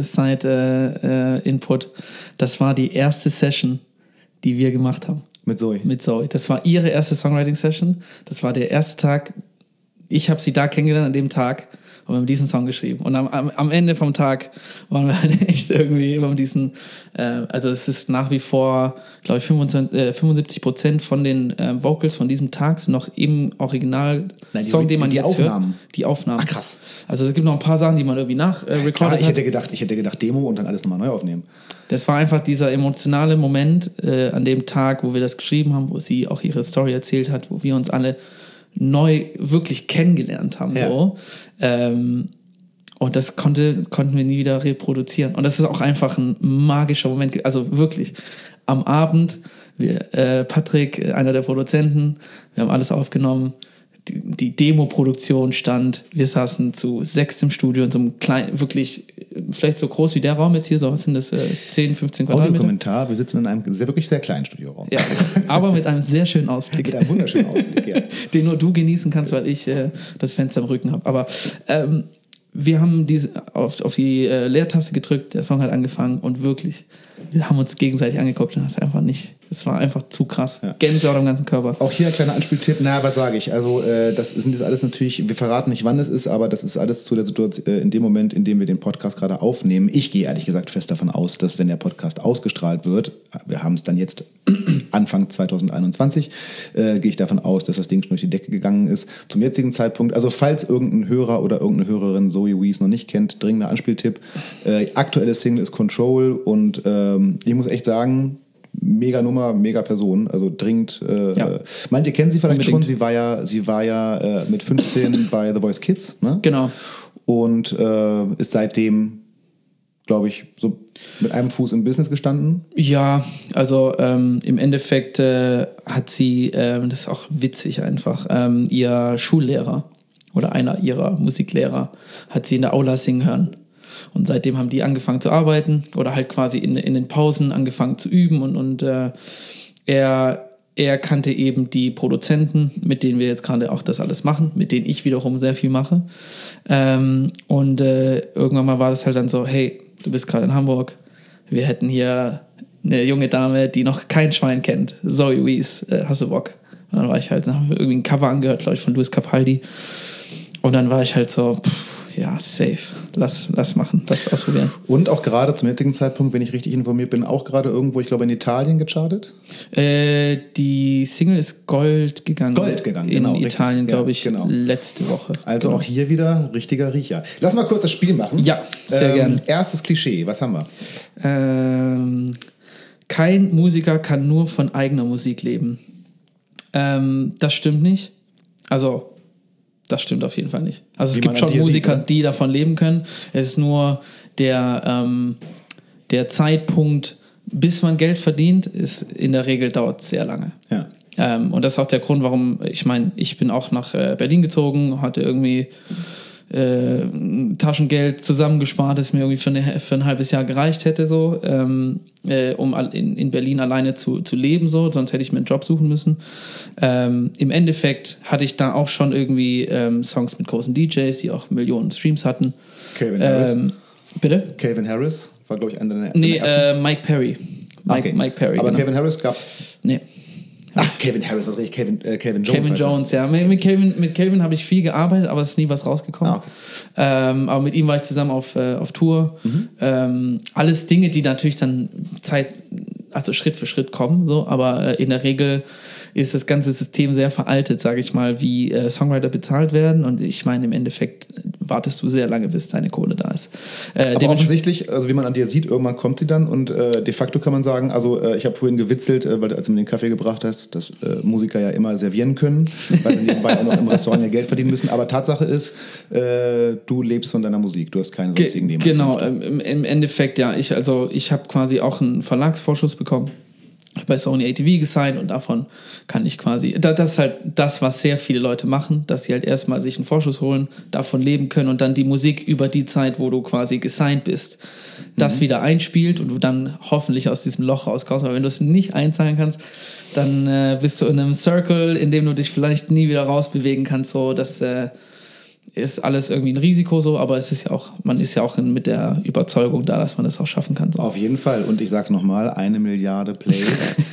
Side-Input. Das war die erste Session, die wir gemacht haben. Mit Zoe. Das war ihre erste Songwriting-Session. Das war der erste Tag. Ich habe sie da kennengelernt an dem Tag und wir haben diesen Song geschrieben. Und am Ende vom Tag waren wir halt echt irgendwie über diesen, also es ist nach wie vor, glaube ich, 75% von den Vocals von diesem Tag sind noch im Original-Song, den man jetzt Aufnahmen. Hört. Die Aufnahmen. Ach, krass. Also es gibt noch ein paar Sachen, die man irgendwie recorded hat. Ich hätte gedacht Demo und dann alles nochmal neu aufnehmen. Das war einfach dieser emotionale Moment an dem Tag, wo wir das geschrieben haben, wo sie auch ihre Story erzählt hat, wo wir uns alle neu wirklich kennengelernt haben. Ja. So. Und das konnten wir nie wieder reproduzieren. Und das ist auch einfach ein magischer Moment. Also wirklich, am Abend, Patrick, einer der Produzenten, wir haben alles aufgenommen. Die Demo-Produktion stand, wir saßen zu 6 im Studio in so einem kleinen, wirklich, vielleicht so groß wie der Raum jetzt hier, so was sind das, 10, 15 Quadratmeter? Audiokommentar, wir sitzen in einem wirklich sehr kleinen Studioraum. Ja, aber mit einem sehr schönen Ausblick. Mit einem wunderschönen Ausblick, ja. Den nur du genießen kannst, weil ich das Fenster im Rücken habe. Aber wir haben auf die Leertaste gedrückt, der Song hat angefangen und wirklich, wir haben uns gegenseitig angeguckt und das Das war einfach zu krass. Ja. Gänsehaut am ganzen Körper. Auch hier ein kleiner Anspieltipp. Was sage ich? Also das sind jetzt alles natürlich, wir verraten nicht, wann es ist, aber das ist alles zu der Situation, in dem Moment, in dem wir den Podcast gerade aufnehmen. Ich gehe ehrlich gesagt fest davon aus, dass wenn der Podcast ausgestrahlt wird, wir haben es dann jetzt Anfang 2021, gehe ich davon aus, dass das Ding schon durch die Decke gegangen ist. Zum jetzigen Zeitpunkt, also falls irgendein Hörer oder irgendeine Hörerin Zoe Wees noch nicht kennt, dringender Anspieltipp. Aktuelle Single ist Control und ich muss echt sagen, mega Nummer, mega Person, also dringend. Manche kennen sie vielleicht schon, sie war ja mit 15 bei The Voice Kids, ne? Genau. Und ist seitdem, glaube ich, so mit einem Fuß im Business gestanden. Ja, also im Endeffekt hat sie, das ist auch witzig einfach, ihr Schullehrer oder einer ihrer Musiklehrer hat sie in der Aula singen hören. Und seitdem haben die angefangen zu arbeiten oder halt quasi in den Pausen angefangen zu üben. Und er kannte eben die Produzenten, mit denen wir jetzt gerade auch das alles machen, mit denen ich wiederum sehr viel mache. Und irgendwann mal war das halt dann so, hey, du bist gerade in Hamburg, wir hätten hier eine junge Dame, die noch kein Schwein kennt, Zoe Wees, hast du Bock? Und dann war ich halt, dann haben wir irgendwie ein Cover angehört, glaube ich, von Luis Capaldi. Und dann war ich halt so, ja, safe. Lass machen, das ausprobieren. Und auch gerade zum jetzigen Zeitpunkt, wenn ich richtig informiert bin, auch gerade irgendwo, ich glaube, in Italien gechartet? Die Single ist Gold gegangen. Genau. In Italien, glaube ich, letzte Woche. Also auch hier wieder richtiger Riecher. Lass mal kurz das Spiel machen. Ja, sehr gerne. Erstes Klischee, was haben wir? Kein Musiker kann nur von eigener Musik leben. Das stimmt nicht. Also das stimmt auf jeden Fall nicht. Also es gibt schon Musiker, die davon leben können. Es ist nur der Zeitpunkt, bis man Geld verdient, ist in der Regel dauert sehr lange. Ja. Und das ist auch der Grund, warum, ich bin auch nach Berlin gezogen, hatte irgendwie Taschengeld zusammengespart, das mir irgendwie für ein halbes Jahr gereicht hätte, so, um in Berlin alleine zu leben, so, sonst hätte ich mir einen Job suchen müssen. Im Endeffekt hatte ich da auch schon irgendwie Songs mit großen DJs, die auch Millionen Streams hatten. Calvin Harris. Bitte? Calvin Harris war, glaube ich, einer der ersten. Mike Perry. Mike Perry. Aber genau. Calvin Harris gab's. Nee. Ach, Calvin Harris, was richtig? Calvin Jones. Calvin Jones, ja. Mit Calvin habe ich viel gearbeitet, aber es ist nie was rausgekommen. Okay. Aber mit ihm war ich zusammen auf Tour. Alles Dinge, die natürlich dann Schritt für Schritt kommen, so, aber in der Regel ist das ganze System sehr veraltet, sage ich mal, wie Songwriter bezahlt werden. Und ich meine, im Endeffekt wartest du sehr lange, bis deine Kohle da ist. Aber offensichtlich, also wie man an dir sieht, irgendwann kommt sie dann und de facto kann man sagen, also ich habe vorhin gewitzelt, weil als du mir den Kaffee gebracht hast, dass Musiker ja immer servieren können, weil sie nebenbei auch noch im Restaurant ihr Geld verdienen müssen. Aber Tatsache ist, du lebst von deiner Musik, du hast keine sonstigen Nebeneinkünfte. Genau, im Endeffekt, ja. Ich habe quasi auch einen Verlagsvorschuss bekommen. Bei Sony ATV gesigned und davon kann ich quasi, das ist halt das, was sehr viele Leute machen, dass sie halt erstmal sich einen Vorschuss holen, davon leben können und dann die Musik über die Zeit, wo du quasi gesigned bist, das wieder einspielt und du dann hoffentlich aus diesem Loch rauskommst. Aber wenn du es nicht einzahlen kannst, dann bist du in einem Circle, in dem du dich vielleicht nie wieder rausbewegen kannst. So, das ist alles irgendwie ein Risiko so, aber es ist ja auch, man ist ja auch mit der Überzeugung da, dass man das auch schaffen kann. So. Auf jeden Fall. Und ich sag's nochmal, 1 Milliarde Plays.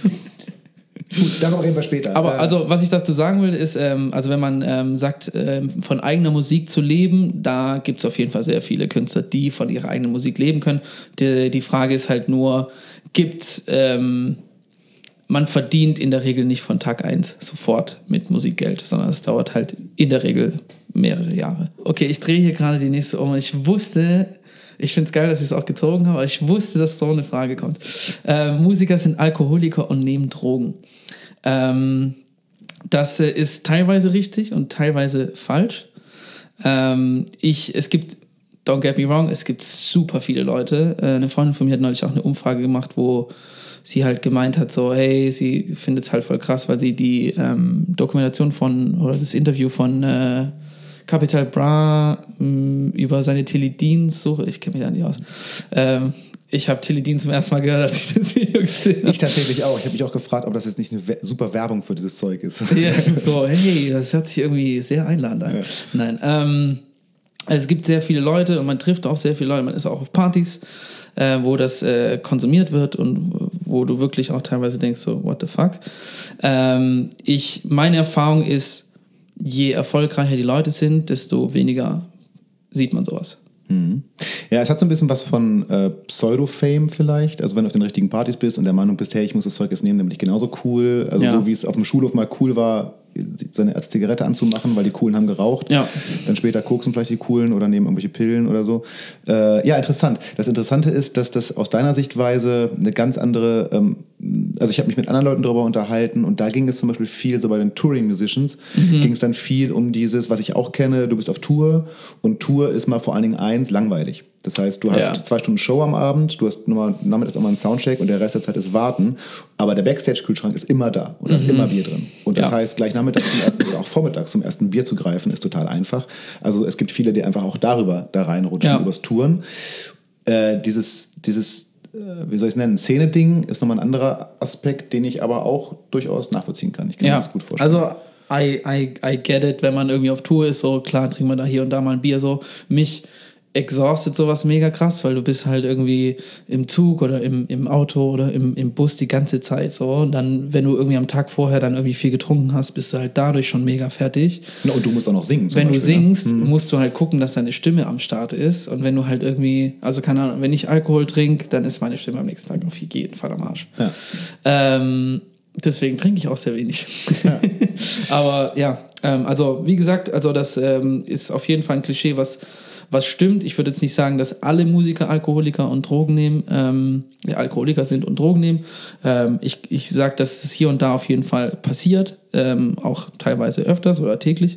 Gut, darüber reden wir später. Aber also, was ich dazu sagen will, ist, also wenn man sagt, von eigener Musik zu leben, da gibt es auf jeden Fall sehr viele Künstler, die von ihrer eigenen Musik leben können. Die Frage ist halt nur, man verdient in der Regel nicht von Tag 1 sofort mit Musikgeld, sondern es dauert halt in der Regel mehrere Jahre. Okay, ich drehe hier gerade die nächste um. Ich finde es geil, dass ich es auch gezogen habe, aber ich wusste, dass so eine Frage kommt. Musiker sind Alkoholiker und nehmen Drogen. Das ist teilweise richtig und teilweise falsch. Es gibt, don't get me wrong, es gibt super viele Leute. Eine Freundin von mir hat neulich auch eine Umfrage gemacht, wo sie halt gemeint hat, so, hey, sie findet es halt voll krass, weil sie die Dokumentation oder das Interview von Capital Bra über seine Teledins suche. Ich kenne mich da nicht aus. Ich habe Teledin zum ersten Mal gehört, als ich das Video gesehen habe. Ich tatsächlich auch. Ich habe mich auch gefragt, ob das jetzt nicht eine super Werbung für dieses Zeug ist. Ja, so, hey, das hört sich irgendwie sehr einladend an. Ja. Nein, es gibt sehr viele Leute und man trifft auch sehr viele Leute. Man ist auch auf Partys, wo das konsumiert wird und wo du wirklich auch teilweise denkst, so, what the fuck? Meine Erfahrung ist, je erfolgreicher die Leute sind, desto weniger sieht man sowas. Ja, es hat so ein bisschen was von Pseudo-Fame vielleicht. Also wenn du auf den richtigen Partys bist und der Meinung bist, hey, ich muss das Zeug jetzt nehmen, nämlich genauso cool. Also so wie es auf dem Schulhof mal cool war, seine erste Zigarette anzumachen, weil die Coolen haben geraucht. Ja. Dann später koksen vielleicht die Coolen oder nehmen irgendwelche Pillen oder so. Ja, interessant. Das Interessante ist, dass das aus deiner Sichtweise eine ganz andere, also ich habe mich mit anderen Leuten darüber unterhalten und da ging es zum Beispiel viel, so bei den Touring-Musicians, ging es dann viel um dieses, was ich auch kenne, du bist auf Tour und Tour ist mal vor allen Dingen eins, langweilig. Das heißt, du hast 2 Stunden Show am Abend, du hast nachmittags auch mal einen Soundcheck und der Rest der Zeit ist Warten, aber der Backstage-Kühlschrank ist immer da und da ist immer Bier drin. Und das heißt, gleich nachmittags zum ersten oder auch vormittags zum ersten Bier zu greifen, ist total einfach. Also es gibt viele, die einfach auch darüber da reinrutschen, übers Touren. Dieses wie soll ich es nennen, Szene-Ding ist nochmal ein anderer Aspekt, den ich aber auch durchaus nachvollziehen kann. Ich kann mir das gut vorstellen. Also I get it, wenn man irgendwie auf Tour ist, so klar trinkt man da hier und da mal ein Bier, so mich exhaustet sowas mega krass, weil du bist halt irgendwie im Zug oder im Auto oder im Bus die ganze Zeit so und dann, wenn du irgendwie am Tag vorher dann irgendwie viel getrunken hast, bist du halt dadurch schon mega fertig. Ja, und du musst auch noch singen. Wenn du singst, musst du halt gucken, dass deine Stimme am Start ist und wenn du halt irgendwie, also keine Ahnung, wenn ich Alkohol trinke, dann ist meine Stimme am nächsten Tag auf jeden Fall am Arsch. Ja. Deswegen trinke ich auch sehr wenig. Ja. Aber ja, also wie gesagt, also das ist auf jeden Fall ein Klischee, was stimmt. Ich würde jetzt nicht sagen, dass alle Musiker Alkoholiker und Drogen nehmen, Alkoholiker sind und Drogen nehmen. Ich sage, dass es hier und da auf jeden Fall passiert, auch teilweise öfters oder täglich.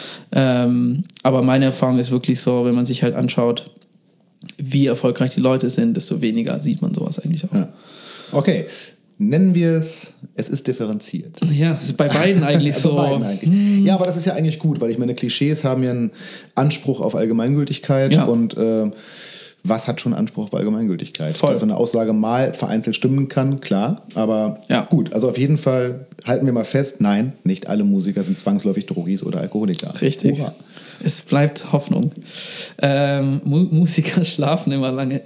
Aber meine Erfahrung ist wirklich so, wenn man sich halt anschaut, wie erfolgreich die Leute sind, desto weniger sieht man sowas eigentlich auch. Ja. Okay. Nennen wir es ist differenziert. Ja, ist bei beiden eigentlich so. Bei beiden eigentlich. Ja, aber das ist ja eigentlich gut, weil ich meine, Klischees haben ja einen Anspruch auf Allgemeingültigkeit und was hat schon Anspruch auf Allgemeingültigkeit? Voll. Dass eine Aussage mal vereinzelt stimmen kann, klar, aber gut, also auf jeden Fall halten wir mal fest, nein, nicht alle Musiker sind zwangsläufig Drogis oder Alkoholiker. Richtig. Hurra. Es bleibt Hoffnung. Musiker schlafen immer lange.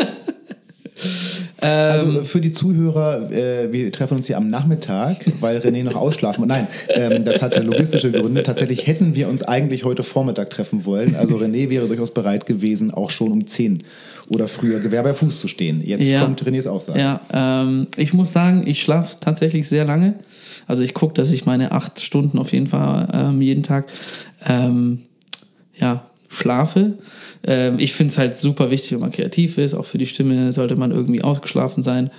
Also für die Zuhörer, wir treffen uns hier am Nachmittag, weil René noch ausschlafen muss. Nein, das hatte logistische Gründe. Tatsächlich hätten wir uns eigentlich heute Vormittag treffen wollen. Also René wäre durchaus bereit gewesen, auch schon um 10 oder früher Gewehr bei Fuß zu stehen. Jetzt kommt Renés Aussage. Ja, ich muss sagen, ich schlafe tatsächlich sehr lange. Also ich gucke, dass ich meine 8 Stunden auf jeden Fall jeden Tag schlafe. Ich finde es halt super wichtig, wenn man kreativ ist. Auch für die Stimme sollte man irgendwie ausgeschlafen sein.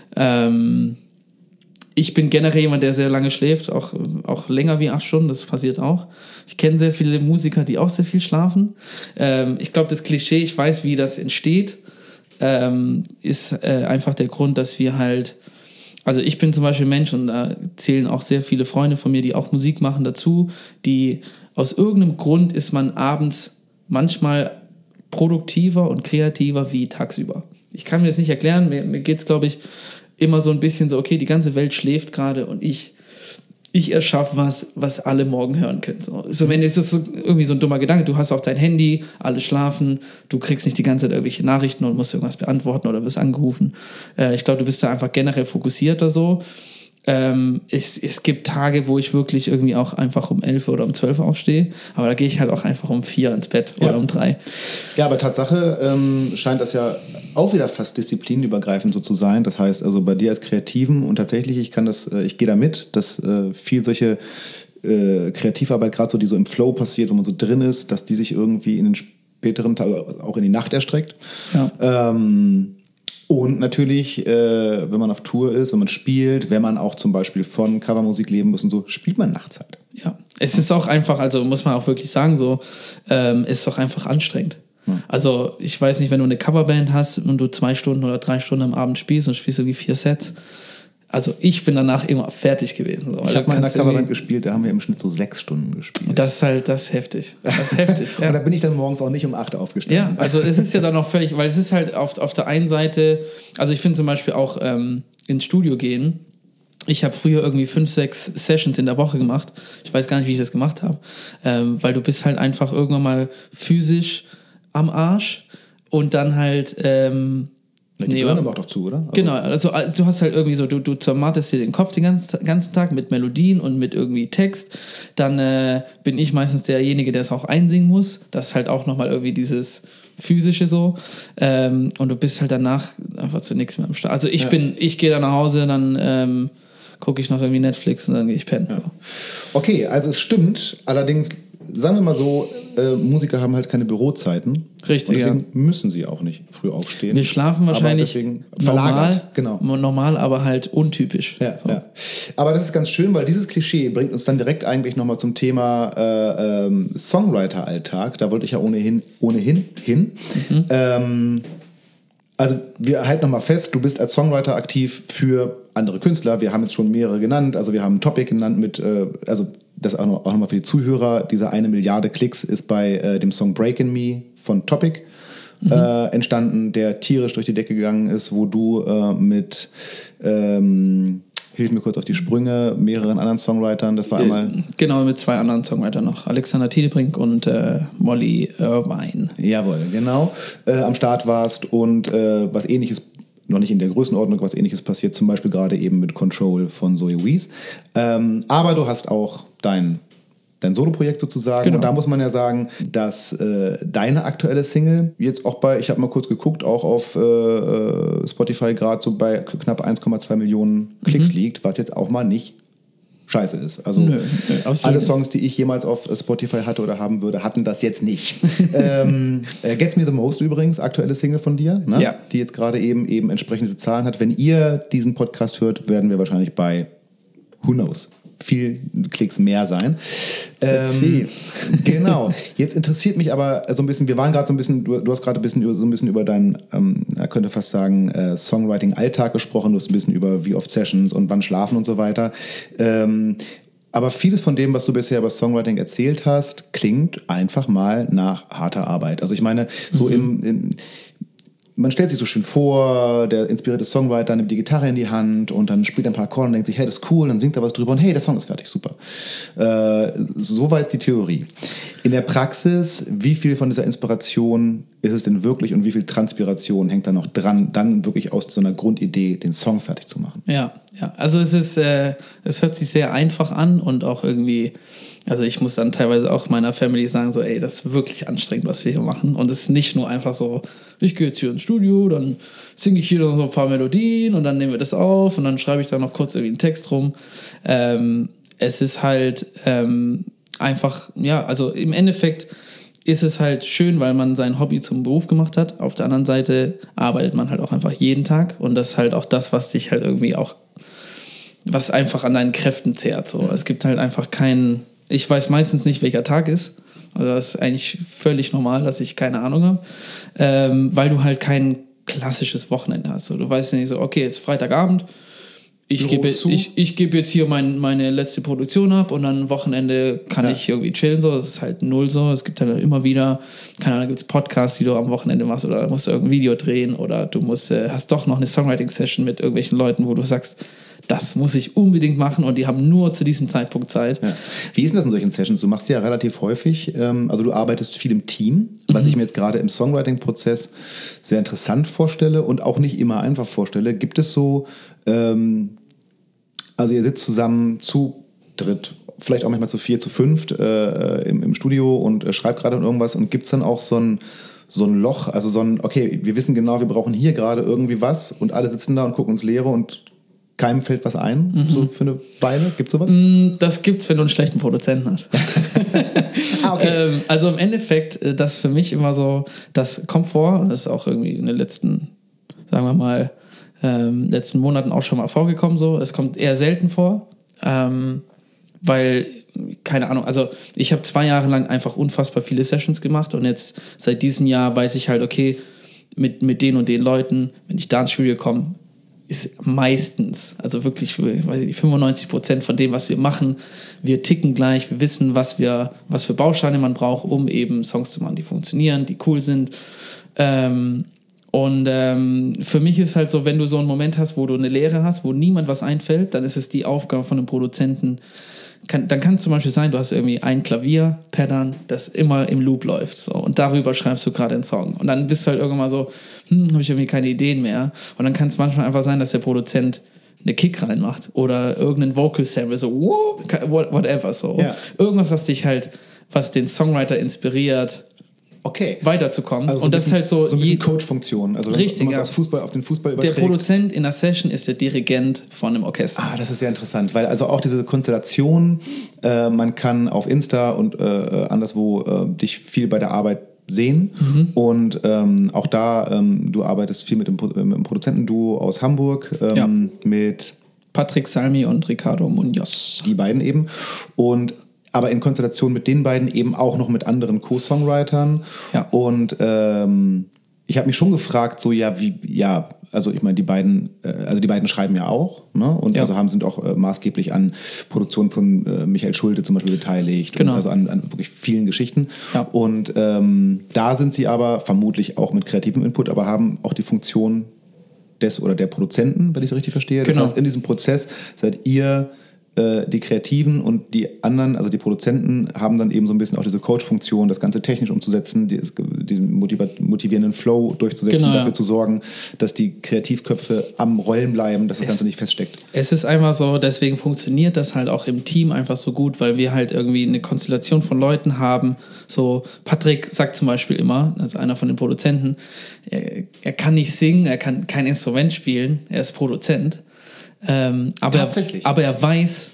Ich bin generell jemand, der sehr lange schläft, auch länger wie 8 Stunden, das passiert auch. Ich kenne sehr viele Musiker, die auch sehr viel schlafen. Ich glaube, das Klischee, ich weiß, wie das entsteht, ist einfach der Grund, dass wir halt, also ich bin zum Beispiel Mensch und da zählen auch sehr viele Freunde von mir, die auch Musik machen dazu, die aus irgendeinem Grund ist man abends manchmal produktiver und kreativer wie tagsüber. Ich kann mir das nicht erklären, mir geht es, glaube ich, immer so ein bisschen so, okay, die ganze Welt schläft gerade und ich erschaffe was alle morgen hören können. So, wenn es so irgendwie so ein dummer Gedanke, du hast auch dein Handy, alle schlafen, du kriegst nicht die ganze Zeit irgendwelche Nachrichten und musst irgendwas beantworten oder wirst angerufen. Ich glaube, du bist da einfach generell fokussierter so. Es gibt Tage, wo ich wirklich irgendwie auch einfach um 11 oder um 12 aufstehe, aber da gehe ich halt auch einfach um 4 ins Bett oder um 3. Ja, aber Tatsache scheint das ja auch wieder fast disziplinübergreifend so zu sein. Das heißt also bei dir als Kreativen und tatsächlich, ich gehe da mit, dass viel solche Kreativarbeit gerade so, die so im Flow passiert, wo man so drin ist, dass die sich irgendwie in den späteren Tagen auch in die Nacht erstreckt. Ja. Und natürlich, wenn man auf Tour ist, wenn man spielt, wenn man auch zum Beispiel von Covermusik leben muss und so, spielt man nachts halt. Ja, es ist auch einfach, also muss man auch wirklich sagen, so, ist doch einfach anstrengend. Ja. Also ich weiß nicht, wenn du eine Coverband hast und du 2 Stunden oder 3 Stunden am Abend spielst und spielst irgendwie 4 Sets, also ich bin danach immer fertig gewesen. So. Ich habe mal in einer Coverband gespielt, da haben wir im Schnitt so 6 Stunden gespielt. Und das ist halt, das ist heftig. Ja. Und da bin ich dann morgens auch nicht um 8 aufgestanden. Ja, also es ist ja dann auch völlig, weil es ist halt auf der einen Seite, also ich finde zum Beispiel auch ins Studio gehen, ich habe früher irgendwie 5, 6 Sessions in der Woche gemacht. Ich weiß gar nicht, wie ich das gemacht habe. Weil du bist halt einfach irgendwann mal physisch am Arsch und dann halt Die Birne macht doch zu, oder? Also genau, also du hast halt irgendwie so, du zermartest dir den Kopf den ganzen Tag mit Melodien und mit irgendwie Text. Dann bin ich meistens derjenige, der es auch einsingen muss. Das ist halt auch nochmal irgendwie dieses Physische so. Und du bist halt danach einfach zu nichts mehr am Start. Also ich gehe dann nach Hause, dann gucke ich noch irgendwie Netflix und dann gehe ich pennen. Ja. Okay, also es stimmt, allerdings, sagen wir mal so, Musiker haben halt keine Bürozeiten. Richtig, und deswegen müssen sie auch nicht früh aufstehen. Wir schlafen wahrscheinlich normal, aber halt untypisch. Ja, so. Ja. Aber das ist ganz schön, weil dieses Klischee bringt uns dann direkt eigentlich nochmal zum Thema Songwriter-Alltag. Da wollte ich ja ohnehin hin. Also wir halten nochmal fest, du bist als Songwriter aktiv für andere Künstler. Wir haben jetzt schon mehrere genannt. Also wir haben ein Topic genannt mit, also das auch nochmal für die Zuhörer. Diese 1 Milliarde Klicks ist bei dem Song Breakin' Me von Topic entstanden, der tierisch durch die Decke gegangen ist, wo du mit hilf mir kurz auf die Sprünge, mehreren anderen Songwritern, das war einmal... Genau, mit 2 anderen Songwritern noch, Alexander Tiedebrink und Molly Irvine. Jawohl, genau, am Start warst und was Ähnliches, noch nicht in der Größenordnung, was Ähnliches passiert, zum Beispiel gerade eben mit Control von Zoe Wees. Aber du hast auch dein Soloprojekt sozusagen. Genau. Und da muss man ja sagen, dass deine aktuelle Single jetzt auch bei, ich habe mal kurz geguckt, auch auf Spotify gerade so bei knapp 1,2 Millionen Klicks liegt, was jetzt auch mal nicht scheiße ist. Also alle Songs, die ich jemals auf Spotify hatte oder haben würde, hatten das jetzt nicht. Gets Me The Most übrigens, aktuelle Single von dir, ne? Ja. Die jetzt gerade eben entsprechende Zahlen hat. Wenn ihr diesen Podcast hört, werden wir wahrscheinlich bei who knows viel Klicks mehr sein. Genau. Jetzt interessiert mich aber so ein bisschen, wir waren gerade so ein bisschen, du hast gerade so ein bisschen über deinen, man könnte fast sagen, Songwriting-Alltag gesprochen, du hast ein bisschen über wie oft Sessions und wann schlafen und so weiter. Aber vieles von dem, was du bisher über Songwriting erzählt hast, klingt einfach mal nach harter Arbeit. Also ich meine, so man stellt sich so schön vor, der inspirierte Songwriter nimmt die Gitarre in die Hand und dann spielt ein paar Akkorde und denkt sich, hey, das ist cool, dann singt er was drüber und hey, der Song ist fertig, super. Soweit die Theorie. In der Praxis, wie viel von dieser Inspiration ist es denn wirklich und wie viel Transpiration hängt da noch dran, dann wirklich aus so einer Grundidee den Song fertig zu machen? Ja, also es hört sich sehr einfach an und auch irgendwie, also ich muss dann teilweise auch meiner Family sagen, so ey, das ist wirklich anstrengend, was wir hier machen und es ist nicht nur einfach so, ich gehe jetzt hier ins Studio, dann singe ich hier noch so ein paar Melodien und dann nehmen wir das auf und dann schreibe ich da noch kurz irgendwie einen Text rum. Es ist halt einfach, ja, also im Endeffekt ist es halt schön, weil man sein Hobby zum Beruf gemacht hat. Auf der anderen Seite arbeitet man halt auch einfach jeden Tag und das ist halt auch das, was dich halt irgendwie auch, was einfach an deinen Kräften zehrt. So. Es gibt halt einfach ich weiß meistens nicht, welcher Tag ist. Also das ist eigentlich völlig normal, dass ich keine Ahnung habe, weil du halt kein klassisches Wochenende hast. So, du weißt ja nicht so, okay, jetzt ist Freitagabend, ich gebe jetzt hier meine letzte Produktion ab und dann Wochenende kann ich irgendwie chillen. So. Das ist halt null so. Es gibt halt immer wieder, keine Ahnung, gibt es Podcasts, die du am Wochenende machst oder musst du irgendein Video drehen oder du hast doch noch eine Songwriting-Session mit irgendwelchen Leuten, wo du sagst, das muss ich unbedingt machen und die haben nur zu diesem Zeitpunkt Zeit. Ja. Wie ist denn das in solchen Sessions? Du machst ja relativ häufig, also du arbeitest viel im Team, was ich mir jetzt gerade im Songwriting-Prozess sehr interessant vorstelle und auch nicht immer einfach vorstelle. Gibt es so, also ihr sitzt zusammen zu dritt, vielleicht auch manchmal zu 4, zu 5 im Studio und schreibt gerade irgendwas und gibt es dann auch so ein Loch, also okay, wir wissen genau, wir brauchen hier gerade irgendwie was und alle sitzen da und gucken uns Leere und keinem fällt was ein, so für eine Weile? Gibt's sowas? Das gibt's, wenn du einen schlechten Produzenten hast. Okay. Also im Endeffekt, das für mich immer so, das kommt vor, und das ist auch irgendwie in den letzten, sagen wir mal, letzten Monaten auch schon mal vorgekommen so. Es kommt eher selten vor, weil, keine Ahnung, also ich habe 2 Jahre lang einfach unfassbar viele Sessions gemacht und jetzt seit diesem Jahr weiß ich halt, okay, mit den und den Leuten, wenn ich da ins Studio komme, ist meistens, also wirklich, weiß ich nicht, 95% von dem, was wir machen, wir ticken gleich, wir wissen, was für Bausteine man braucht, um eben Songs zu machen, die funktionieren, die cool sind. Und für mich ist halt so, wenn du so einen Moment hast, wo du eine Leere hast, wo niemand was einfällt, dann ist es die Aufgabe von einem Produzenten. Dann kann es zum Beispiel sein, du hast irgendwie ein Klavier-Pattern, das immer im Loop läuft. So, und darüber schreibst du gerade einen Song. Und dann bist du halt irgendwann mal so, habe ich irgendwie keine Ideen mehr. Und dann kann es manchmal einfach sein, dass der Produzent eine Kick reinmacht oder irgendeinen Vocal-Sample, so whatever. So. Ja. Irgendwas, was den Songwriter inspiriert, weiterzukommen. Also und das ist halt so ein bisschen Coach-Funktion. Also richtig, wenn man das auf den Fußball überträgt. Der Produzent in der Session ist der Dirigent von einem Orchester. Das ist sehr interessant, weil also auch diese Konstellation, man kann auf Insta und anderswo dich viel bei der Arbeit sehen und auch da, du arbeitest viel mit dem Produzentenduo aus Hamburg, mit Patrick Salmi und Ricardo Munoz. Die beiden eben aber in Konstellation mit den beiden eben auch noch mit anderen Co-Songwritern. Ja. Und ich habe mich schon gefragt, also ich meine, die beiden schreiben ja auch, ne? Und sind auch maßgeblich an Produktionen von Michael Schulte zum Beispiel beteiligt. Genau. Und also an wirklich vielen Geschichten. Ja. Und da sind sie aber vermutlich auch mit kreativem Input, aber haben auch die Funktion des oder der Produzenten, wenn ich es richtig verstehe. Das heißt, in diesem Prozess seid ihr die Kreativen und die anderen, also die Produzenten, haben dann eben so ein bisschen auch diese Coach-Funktion, das Ganze technisch umzusetzen, diesen motivierenden Flow durchzusetzen, dafür zu sorgen, dass die Kreativköpfe am Rollen bleiben, dass das Ganze nicht feststeckt. Es ist einfach so, deswegen funktioniert das halt auch im Team einfach so gut, weil wir halt irgendwie eine Konstellation von Leuten haben. So, Patrick sagt zum Beispiel immer, also einer von den Produzenten, er kann nicht singen, er kann kein Instrument spielen, er ist Produzent. Aber er weiß,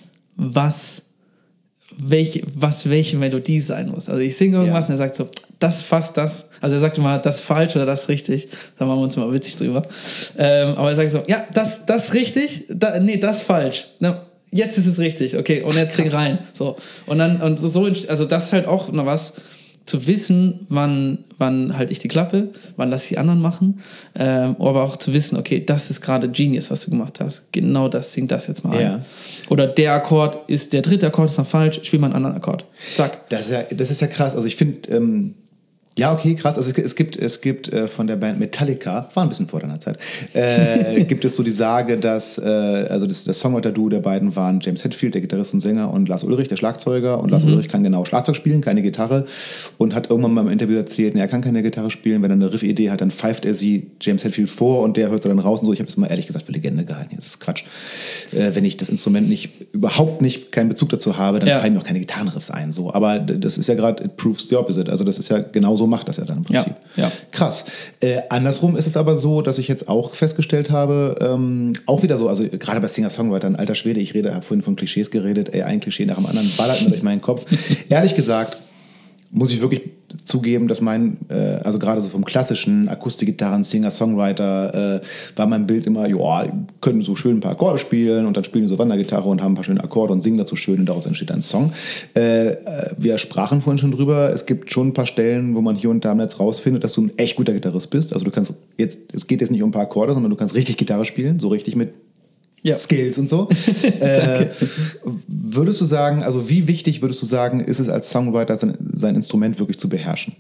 welche Melodie sein muss. Also ich singe irgendwas und er sagt so, das fast das. Also er sagt immer, das falsch oder das richtig. Da machen wir uns mal witzig drüber. Aber er sagt so, ja, das richtig, das falsch. Na, jetzt ist es richtig, okay, und jetzt sing rein. So. Also das ist halt auch noch was, zu wissen, wann halte ich die Klappe, wann lasse ich die anderen machen, aber auch zu wissen, okay, das ist gerade Genius, was du gemacht hast. Genau das, sing das jetzt mal ein. Oder der Akkord der dritte Akkord ist noch falsch, spiel mal einen anderen Akkord. Zack. Das ist ja krass. Also ich finde, krass. Also es gibt von der Band Metallica, war ein bisschen vor deiner Zeit, gibt es so die Sage, dass das Songwriter-Duo der beiden waren James Hetfield, der Gitarrist und Sänger, und Lars Ulrich, der Schlagzeuger. Und Lars Ulrich kann genau Schlagzeug spielen, keine Gitarre. Und hat irgendwann mal im Interview erzählt, er kann keine Gitarre spielen. Wenn er eine Riff-Idee hat, dann pfeift er sie James Hetfield vor und der hört sie dann raus und so. Ich habe das mal ehrlich gesagt für Legende gehalten. Das ist Quatsch. Wenn ich das Instrument überhaupt nicht keinen Bezug dazu habe, dann fallen mir auch keine Gitarrenriffs ein. So. Aber das ist ja gerade, it proves the opposite. Also das ist ja genauso macht das ja dann im Prinzip. Ja. Krass. Andersrum ist es aber so, dass ich jetzt auch festgestellt habe, auch wieder so, also gerade bei Singer-Songwritern, alter Schwede, ich habe vorhin von Klischees geredet, ein Klischee nach dem anderen ballert mir durch meinen Kopf. Ehrlich gesagt, muss ich wirklich zugeben, dass also gerade so vom klassischen Akustikgitarren, Singer-Songwriter, war mein Bild immer, können so schön ein paar Akkorde spielen und dann spielen die so Wandergitarre und haben ein paar schöne Akkorde und singen dazu schön und daraus entsteht ein Song. Wir sprachen vorhin schon drüber, es gibt schon ein paar Stellen, wo man hier und da im Netz rausfindet, dass du ein echt guter Gitarrist bist. Also es geht jetzt nicht um ein paar Akkorde, sondern du kannst richtig Gitarre spielen, so richtig mit Skills und so. Würdest du sagen, also wie wichtig würdest du sagen, ist es als Songwriter, sein Instrument wirklich zu beherrschen?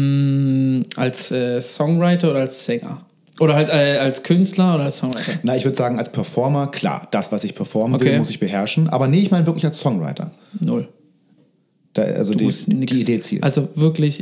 Als Songwriter oder als Sänger? Oder halt als Künstler oder als Songwriter? Na, ich würde sagen, als Performer, klar, das, was ich performen will, muss ich beherrschen. Aber ich meine wirklich als Songwriter. Null. Also die Idee zielt. Also wirklich,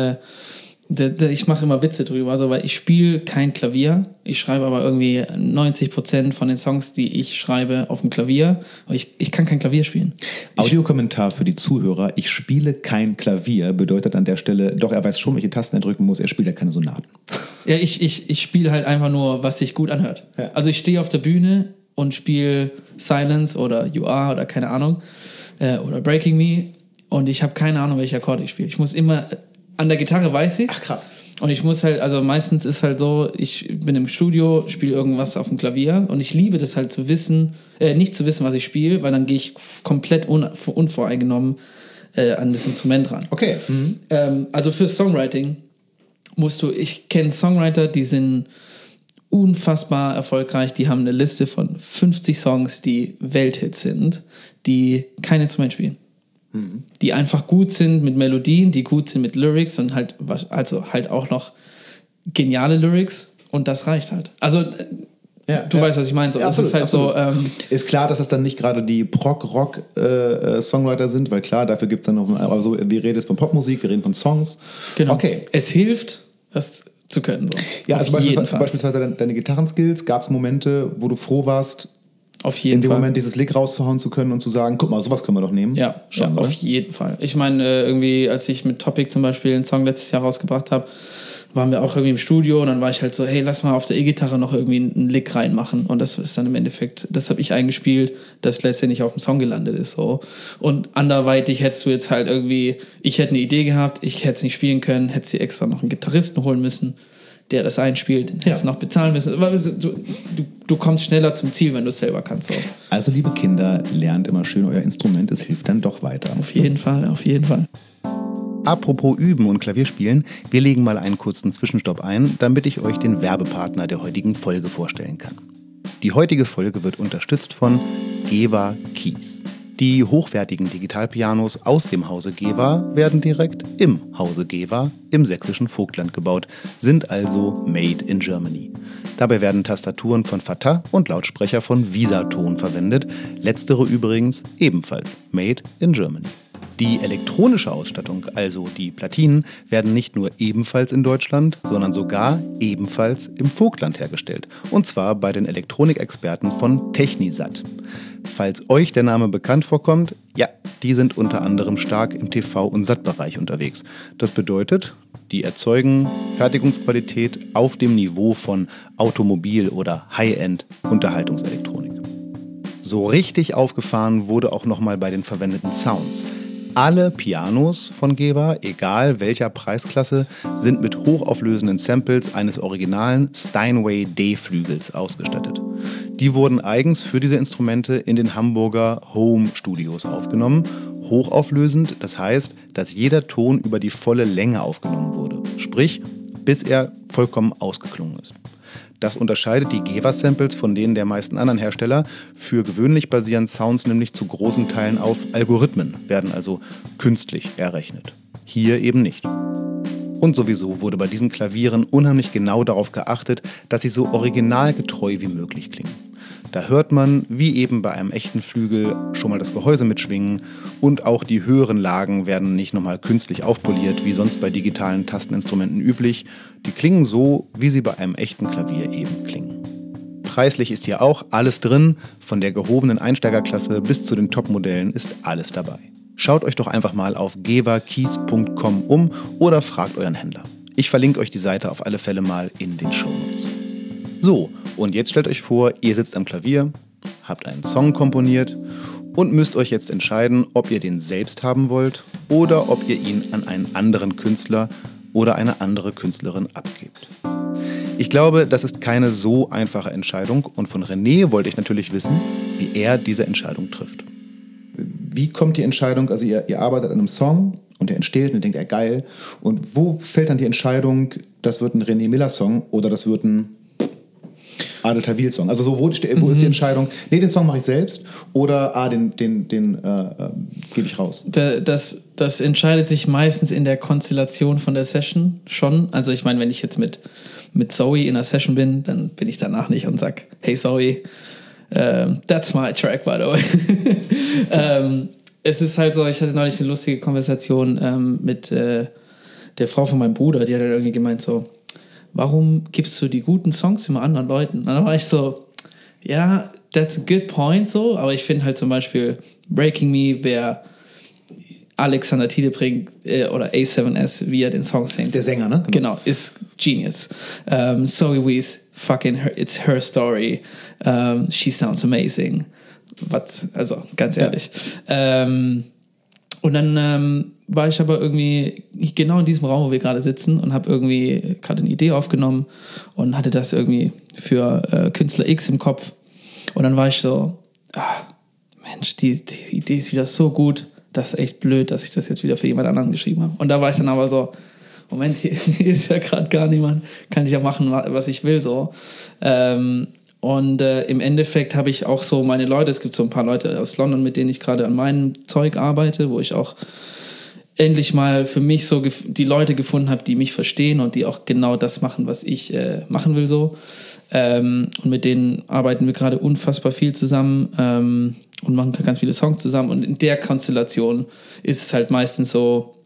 ich mache immer Witze drüber, also weil ich spiele kein Klavier, ich schreibe aber irgendwie 90% von den Songs, die ich schreibe, auf dem Klavier. Ich kann kein Klavier spielen. Audiokommentar für die Zuhörer: Ich spiele kein Klavier bedeutet an der Stelle, doch er weiß schon, welche Tasten er drücken muss, er spielt ja keine Sonaten. Ja, ich spiele halt einfach nur, was sich gut anhört. Ja. Also ich stehe auf der Bühne und spiele Silence oder You Are oder keine Ahnung oder Breaking Me und ich habe keine Ahnung, welche Akkorde ich spiele. Ich muss immer... An der Gitarre weiß ich's. Ach, krass. Und ich muss halt, also meistens ist halt so, ich bin im Studio, spiele irgendwas auf dem Klavier und ich liebe das halt zu wissen, nicht zu wissen, was ich spiele, weil dann gehe ich komplett unvoreingenommen an das Instrument ran. Okay. Also für Songwriting ich kenne Songwriter, die sind unfassbar erfolgreich, die haben eine Liste von 50 Songs, die Welthits sind, die kein Instrument spielen. Die einfach gut sind mit Melodien, die gut sind mit Lyrics und halt auch noch geniale Lyrics und das reicht halt. Also du weißt, was ich meine. So, ja, absolut, ist halt absolut. so. Ist klar, dass es dann nicht gerade die Prog-Rock-Songwriter sind, weil klar, dafür gibt es dann noch, aber so, wir reden jetzt von Popmusik, wir reden von Songs. Genau. Okay. Es hilft, das zu können. So. Ja, auf also jeden Fall. beispielsweise deine Gitarrenskills, gab es Momente, wo du froh warst, auf jeden in dem Fall. Moment dieses Lick rauszuhauen zu können und zu sagen, guck mal, sowas können wir doch nehmen. Ja, schon, ja, auf jeden Fall. Ich meine, irgendwie, als ich mit Topic zum Beispiel einen Song letztes Jahr rausgebracht habe, waren wir auch irgendwie im Studio und dann war ich halt so, hey, lass mal auf der E-Gitarre noch irgendwie einen Lick reinmachen. Und das ist dann im Endeffekt, das habe ich eingespielt, das letztendlich auf dem Song gelandet ist. So. Und anderweitig hättest du jetzt halt irgendwie, ich hätte eine Idee gehabt, ich hätte es nicht spielen können, hätte sie extra noch einen Gitarristen holen müssen, der das einspielt, den hättest du noch bezahlen müssen. Du kommst schneller zum Ziel, wenn du es selber kannst. So. Also, liebe Kinder, lernt immer schön euer Instrument, es hilft dann doch weiter. Auf jeden Fall, auf jeden Fall. Apropos Üben und Klavierspielen, wir legen mal einen kurzen Zwischenstopp ein, damit ich euch den Werbepartner der heutigen Folge vorstellen kann. Die heutige Folge wird unterstützt von Gewa Keys. Die hochwertigen Digitalpianos aus dem Hause Gewa werden direkt im Hause Gewa im sächsischen Vogtland gebaut, sind also made in Germany. Dabei werden Tastaturen von Fatah und Lautsprecher von Visaton verwendet, letztere übrigens ebenfalls made in Germany. Die elektronische Ausstattung, also die Platinen, werden nicht nur ebenfalls in Deutschland, sondern sogar ebenfalls im Vogtland hergestellt. Und zwar bei den Elektronikexperten von Technisat. Falls euch der Name bekannt vorkommt, ja, die sind unter anderem stark im TV- und SAT-Bereich unterwegs. Das bedeutet, die erzeugen Fertigungsqualität auf dem Niveau von Automobil- oder High-End-Unterhaltungselektronik. So richtig aufgefahren wurde auch nochmal bei den verwendeten Sounds. Alle Pianos von Gewa, egal welcher Preisklasse, sind mit hochauflösenden Samples eines originalen Steinway D-Flügels ausgestattet. Die wurden eigens für diese Instrumente in den Hamburger Home Studios aufgenommen. Hochauflösend, das heißt, dass jeder Ton über die volle Länge aufgenommen wurde. Sprich, bis er vollkommen ausgeklungen ist. Das unterscheidet die Gewa-Samples von denen der meisten anderen Hersteller. Für gewöhnlich basieren Sounds nämlich zu großen Teilen auf Algorithmen, werden also künstlich errechnet. Hier eben nicht. Und sowieso wurde bei diesen Klavieren unheimlich genau darauf geachtet, dass sie so originalgetreu wie möglich klingen. Da hört man, wie eben bei einem echten Flügel, schon mal das Gehäuse mitschwingen und auch die höheren Lagen werden nicht nochmal künstlich aufpoliert, wie sonst bei digitalen Tasteninstrumenten üblich. Die klingen so, wie sie bei einem echten Klavier eben klingen. Preislich ist hier auch alles drin, von der gehobenen Einsteigerklasse bis zu den Topmodellen ist alles dabei. Schaut euch doch einfach mal auf gewakeys.com um oder fragt euren Händler. Ich verlinke euch die Seite auf alle Fälle mal in den Shownotes. So, und jetzt stellt euch vor, ihr sitzt am Klavier, habt einen Song komponiert und müsst euch jetzt entscheiden, ob ihr den selbst haben wollt oder ob ihr ihn an einen anderen Künstler oder eine andere Künstlerin abgebt. Ich glaube, das ist keine so einfache Entscheidung und von René wollte ich natürlich wissen, wie er diese Entscheidung trifft. Wie kommt die Entscheidung, also ihr arbeitet an einem Song und der entsteht und ihr denkt, geil, und wo fällt dann die Entscheidung, das wird ein René Miller-Song oder das wird ein Adel Tawil-Song? Also so, wo ist die Entscheidung, nee, den Song mache ich selbst oder den gebe ich raus? Das entscheidet sich meistens in der Konstellation von der Session schon. Also ich meine, wenn ich jetzt mit Zoe in einer Session bin, dann bin ich danach nicht und sag, hey Zoe, that's my track, by the way. Es ist halt so, ich hatte neulich eine lustige Konversation mit der Frau von meinem Bruder, die hat halt irgendwie gemeint so, warum gibst du die guten Songs immer anderen Leuten? Und dann war ich so, ja, that's a good point so, aber ich finde halt zum Beispiel Breaking Me wäre Alexander Tiedebrink oder A7S, wie er den Song singt. Ist der Sänger, ne? Genau, ist genius. Zoe Wees, it's her story. She sounds amazing. Also, ganz ehrlich. Ja. Und dann war ich aber irgendwie genau in diesem Raum, wo wir gerade sitzen und habe irgendwie gerade eine Idee aufgenommen und hatte das irgendwie für Künstler X im Kopf. Und dann war ich so, Mensch, die Idee ist wieder so gut, das ist echt blöd, dass ich das jetzt wieder für jemand anderen geschrieben habe. Und da war ich dann aber so, Moment, hier ist ja gerade gar niemand, kann ich ja machen, was ich will so. Und im Endeffekt habe ich auch so meine Leute, es gibt so ein paar Leute aus London, mit denen ich gerade an meinem Zeug arbeite, wo ich auch endlich mal für mich so die Leute gefunden habe, die mich verstehen und die auch genau das machen, was ich machen will so. Und mit denen arbeiten wir gerade unfassbar viel zusammen und machen ganz viele Songs zusammen. Und in der Konstellation ist es halt meistens so,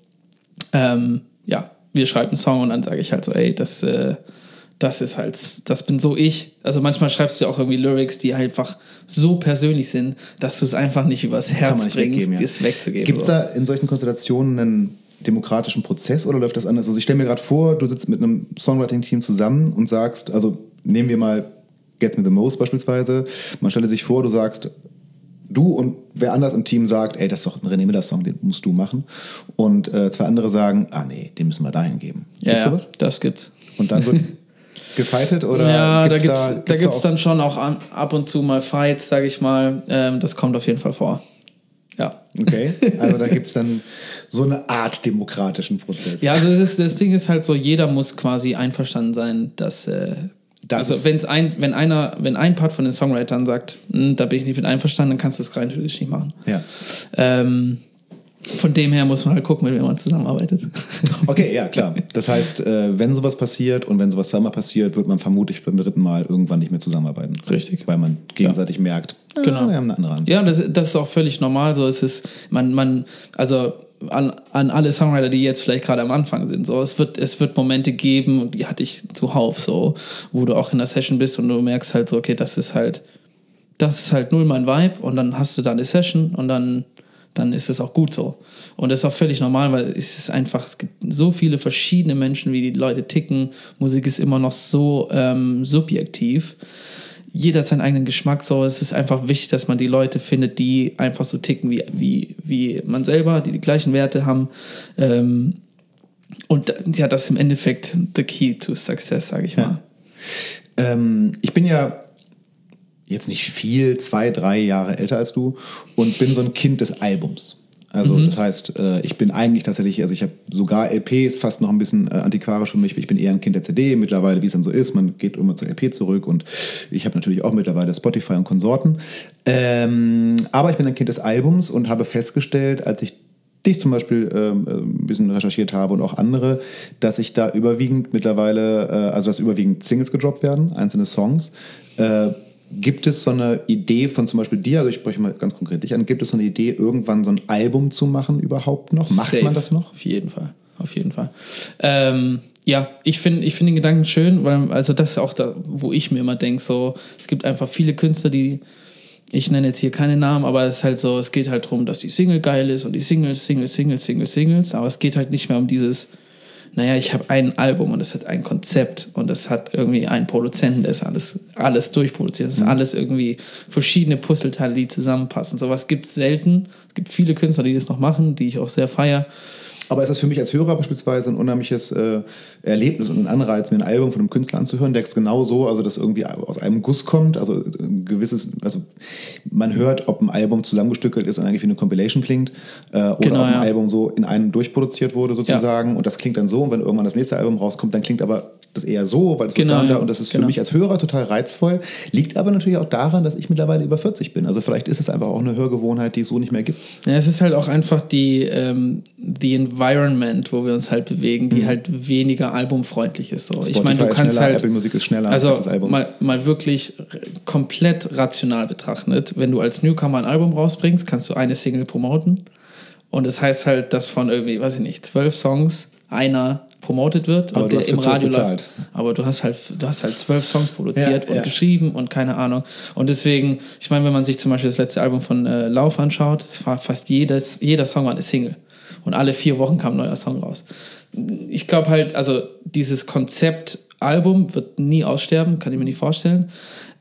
wir schreiben einen Song und dann sage ich halt so, ey, das ist halt, das bin so ich. Also manchmal schreibst du auch irgendwie Lyrics, die einfach so persönlich sind, dass du es einfach nicht übers Herz bringst, dir es wegzugeben. Gibt es da in solchen Konstellationen einen demokratischen Prozess oder läuft das anders? Also ich stelle mir gerade vor, du sitzt mit einem Songwriting-Team zusammen und sagst, also nehmen wir mal Gets Me The Most beispielsweise, man stelle sich vor, du sagst, du und wer anders im Team sagt, ey, das ist doch ein René Miller-Song, den musst du machen. Und zwei andere sagen, nee, den müssen wir dahin geben. Gibt's sowas? Das gibt's. Und dann wird gefightet oder? Ja, da gibt's dann schon auch ab und zu mal Fights, sage ich mal. Das kommt auf jeden Fall vor. Ja. Okay, also da gibt es dann so eine Art demokratischen Prozess. Ja, also das Ding ist halt so, jeder muss quasi einverstanden sein, dass also wenn ein Part von den Songwritern sagt, da bin ich nicht mit einverstanden, dann kannst du es rein natürlich nicht machen. Ja. Von dem her muss man halt gucken, mit wem man zusammenarbeitet. Okay, ja, klar. Das heißt, wenn sowas passiert und wenn sowas zweimal passiert, wird man vermutlich beim dritten Mal irgendwann nicht mehr zusammenarbeiten. Richtig. Weil man gegenseitig merkt, genau. Wir haben eine andere Ansicht. Ja, das ist auch völlig normal. So ist es, also an alle Songwriter, die jetzt vielleicht gerade am Anfang sind, so, es wird Momente geben, und die hatte ich zuhauf, so, wo du auch in der Session bist und du merkst halt so, okay, das ist halt null mein Vibe, und dann hast du da eine Session und dann ist es auch gut so. Und das ist auch völlig normal, weil es gibt so viele verschiedene Menschen, wie die Leute ticken. Musik ist immer noch so subjektiv. Jeder hat seinen eigenen Geschmack. So, es ist einfach wichtig, dass man die Leute findet, die einfach so ticken wie man selber, die gleichen Werte haben. Und ja, das ist im Endeffekt the key to success, sage ich mal. Ich bin ja jetzt nicht viel, 2-3 Jahre älter als du und bin so ein Kind des Albums. Also das heißt, ich bin eigentlich tatsächlich, also ich habe sogar LP, ist fast noch ein bisschen antiquarisch für mich, ich bin eher ein Kind der CD mittlerweile, wie es dann so ist, man geht immer zur LP zurück und ich habe natürlich auch mittlerweile Spotify und Konsorten. Aber ich bin ein Kind des Albums und habe festgestellt, als ich dich zum Beispiel ein bisschen recherchiert habe und auch andere, dass ich da überwiegend mittlerweile, also dass überwiegend Singles gedroppt werden, einzelne Songs. Gibt es so eine Idee von zum Beispiel dir, also ich spreche mal ganz konkret dich an, gibt es so eine Idee, irgendwann so ein Album zu machen überhaupt noch? Macht man das noch? Auf jeden Fall. Ja, ich finde den Gedanken schön, weil also das ist auch da, wo ich mir immer denke, so, es gibt einfach viele Künstler, die, ich nenne jetzt hier keine Namen, aber es ist halt so, es geht halt darum, dass die Single geil ist und die Singles, aber es geht halt nicht mehr um dieses, naja, ich habe ein Album und es hat ein Konzept und es hat irgendwie einen Produzenten, der ist alles durchproduziert. Es ist alles irgendwie verschiedene Puzzleteile, die zusammenpassen. Sowas gibt es selten. Es gibt viele Künstler, die das noch machen, die ich auch sehr feiere. Aber ist das für mich als Hörer beispielsweise ein unheimliches Erlebnis und ein Anreiz, mir ein Album von einem Künstler anzuhören, der genau so, also das irgendwie aus einem Guss kommt, also ein gewisses, also man hört, ob ein Album zusammengestückelt ist und eigentlich wie eine Compilation klingt, oder ob ein Album so in einem durchproduziert wurde sozusagen, und das klingt dann so, und wenn irgendwann das nächste Album rauskommt, dann klingt aber das eher so, weil es da und das ist für mich als Hörer total reizvoll, liegt aber natürlich auch daran, dass ich mittlerweile über 40 bin, also vielleicht ist es einfach auch eine Hörgewohnheit, die es so nicht mehr gibt. Ja, es ist halt auch einfach die Environment, wo wir uns halt bewegen, die halt weniger albumfreundlich ist. So. Spotify ich meine, du kannst schneller, halt Apple Music ist schneller also als das Album. Mal wirklich komplett rational betrachtet, wenn du als Newcomer ein Album rausbringst, kannst du eine Single promoten, und das heißt halt, dass von irgendwie, weiß ich nicht, 12 Songs einer promotet wird, aber und der im Radio läuft. Aber du hast halt 12 Songs produziert und geschrieben und keine Ahnung. Und deswegen, ich meine, wenn man sich zum Beispiel das letzte Album von Lauf anschaut, es war fast jeder Song war eine Single. Und alle 4 Wochen kam ein neuer Song raus. Ich glaube halt, also dieses Konzept Album wird nie aussterben, kann ich mir nicht vorstellen.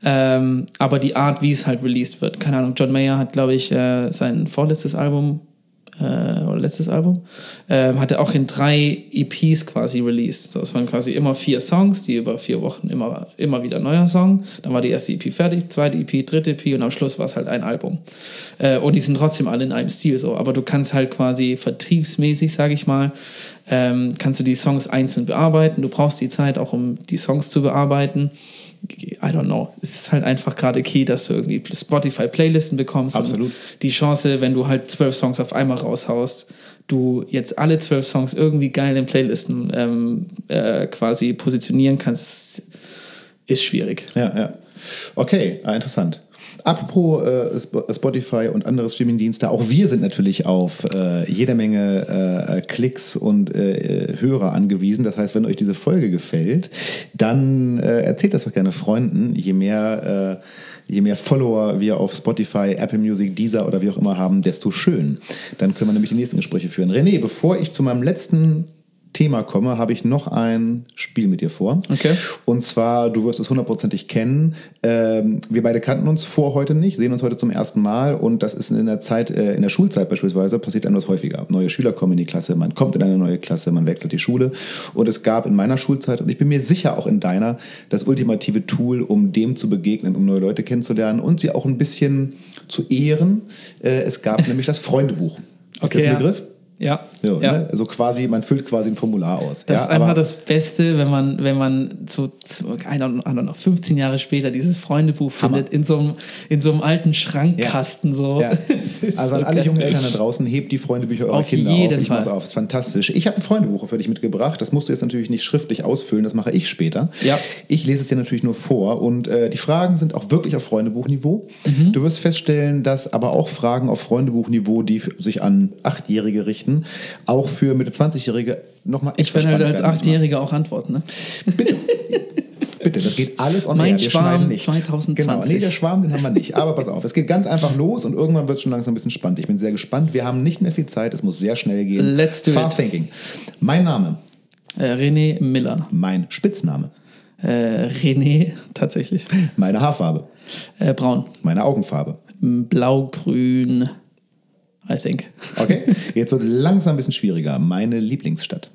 Aber die Art, wie es halt released wird, keine Ahnung, John Mayer hat, glaube ich, sein vorletztes Album oder letztes Album, hat er auch in 3 EPs quasi released. So, es waren quasi immer 4 Songs, die über 4 Wochen immer wieder ein neuer Song. Dann war die erste EP fertig, zweite EP, dritte EP, und am Schluss war es halt ein Album. Und die sind trotzdem alle in einem Stil so. Aber du kannst halt quasi vertriebsmäßig, sage ich mal, kannst du die Songs einzeln bearbeiten. Du brauchst die Zeit auch, um die Songs zu bearbeiten. I don't know, es ist halt einfach gerade key, dass du irgendwie Spotify-Playlisten bekommst. Absolut. Die Chance, wenn du halt 12 Songs auf einmal raushaust, du jetzt alle 12 Songs irgendwie geil in Playlisten quasi positionieren kannst, ist schwierig. Ja. Okay, interessant. Apropos Spotify und andere Streamingdienste, auch wir sind natürlich auf jede Menge Klicks und Hörer angewiesen. Das heißt, wenn euch diese Folge gefällt, dann erzählt das doch gerne Freunden. Je mehr Follower wir auf Spotify, Apple Music, Deezer oder wie auch immer haben, desto schön. Dann können wir nämlich die nächsten Gespräche führen. René, bevor ich zu meinem letzten Thema komme, habe ich noch ein Spiel mit dir vor. Okay. Und zwar, du wirst es hundertprozentig kennen. Wir beide kannten uns vor heute nicht, sehen uns heute zum ersten Mal und das ist in der Zeit, in der Schulzeit beispielsweise, passiert einem das häufiger. Neue Schüler kommen in die Klasse, man kommt in eine neue Klasse, man wechselt die Schule und es gab in meiner Schulzeit und ich bin mir sicher auch in deiner das ultimative Tool, um dem zu begegnen, um neue Leute kennenzulernen und sie auch ein bisschen zu ehren. Es gab nämlich das Freundebuch. Ist das ein Begriff? Ja. So, ja. Ne? Also quasi, man füllt quasi ein Formular aus. Das ist einfach das Beste, wenn man so 15 Jahre später dieses Freundebuch findet, in so einem alten Schrankkasten. So. Ja. Also an alle jungen Eltern da draußen, hebt die Freundebücher eurer Kinder auf. Ich mach's auf, das ist fantastisch. Ich habe ein Freundebuch für dich mitgebracht, das musst du jetzt natürlich nicht schriftlich ausfüllen, das mache ich später. Ja. Ich lese es dir natürlich nur vor und die Fragen sind auch wirklich auf Freundebuchniveau. Mhm. Du wirst feststellen, dass aber auch Fragen auf Freundebuchniveau, die sich an 8-Jährige richten, auch für Mitte-20-Jährige nochmal extra spannend werden. Ich werde halt als 8-Jähriger auch antworten, ne? Bitte, das geht alles on mein air. Wir Schwarm schneiden nichts. 2020. Genau, nee, der Schwarm, den haben wir nicht. Aber pass auf, es geht ganz einfach los und irgendwann wird es schon langsam ein bisschen spannend. Ich bin sehr gespannt. Wir haben nicht mehr viel Zeit, es muss sehr schnell gehen. Let's do Fast thinking. Mein Name? René Miller. Mein Spitzname? René, tatsächlich. Meine Haarfarbe? Braun. Meine Augenfarbe? Blau-grün. I think. Okay, jetzt wird es langsam ein bisschen schwieriger. Meine Lieblingsstadt?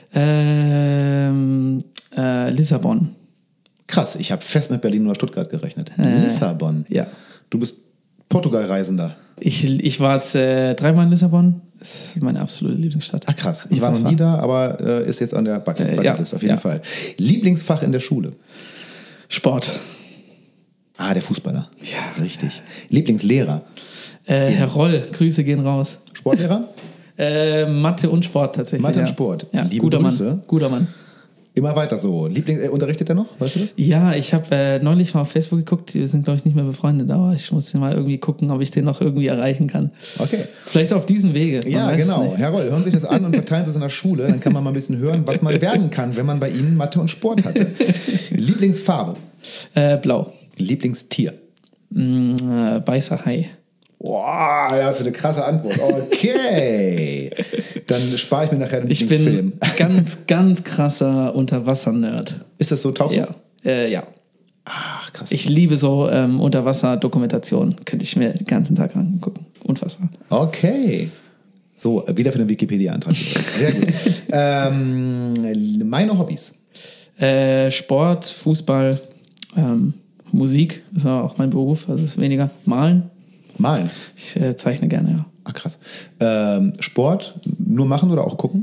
Lissabon. Krass, ich habe fest mit Berlin oder Stuttgart gerechnet. Lissabon? Ja. Du bist Portugal-Reisender. Ich war jetzt 3-mal in Lissabon. Das ist meine absolute Lieblingsstadt. Ach krass, ich war noch nie da, aber ist jetzt an der Bucketlist auf jeden Fall. Lieblingsfach in der Schule? Sport. Ah, der Fußballer. Ja. Richtig. Lieblingslehrer? Herr Roll, Grüße gehen raus. Sportlehrer? Mathe und Sport tatsächlich. Mathe und Sport. Ja, Liebe guter Grüße. Mann. Guter Mann. Immer weiter so. Unterrichtet er noch? Weißt du das? Ja, ich habe neulich mal auf Facebook geguckt. Wir sind, glaube ich, nicht mehr befreundet, aber ich muss mal irgendwie gucken, ob ich den noch irgendwie erreichen kann. Okay. Vielleicht auf diesem Wege. Ja, genau. Herr Roll, hören Sie sich das an und verteilen Sie es in der Schule. Dann kann man mal ein bisschen hören, was man werden kann, wenn man bei Ihnen Mathe und Sport hatte. Lieblingsfarbe? Blau. Lieblingstier? Weißer Hai. Boah, da hast du eine krasse Antwort. Okay. Dann spare ich mir nachher den Lieblingsfilm. Ich bin ganz krasser Unterwasser-Nerd. Ist das so? Tauchst du? Ja. Ach, krass. Ich liebe so Unterwasser-Dokumentationen. Könnte ich mir den ganzen Tag angucken. Unfassbar. Okay. So, wieder für den Wikipedia-Antrag. Sehr gut. Meine Hobbys? Sport, Fußball, Musik ist auch mein Beruf, also ist weniger. Malen. Ich zeichne gerne, ja. Ach, krass. Sport nur machen oder auch gucken?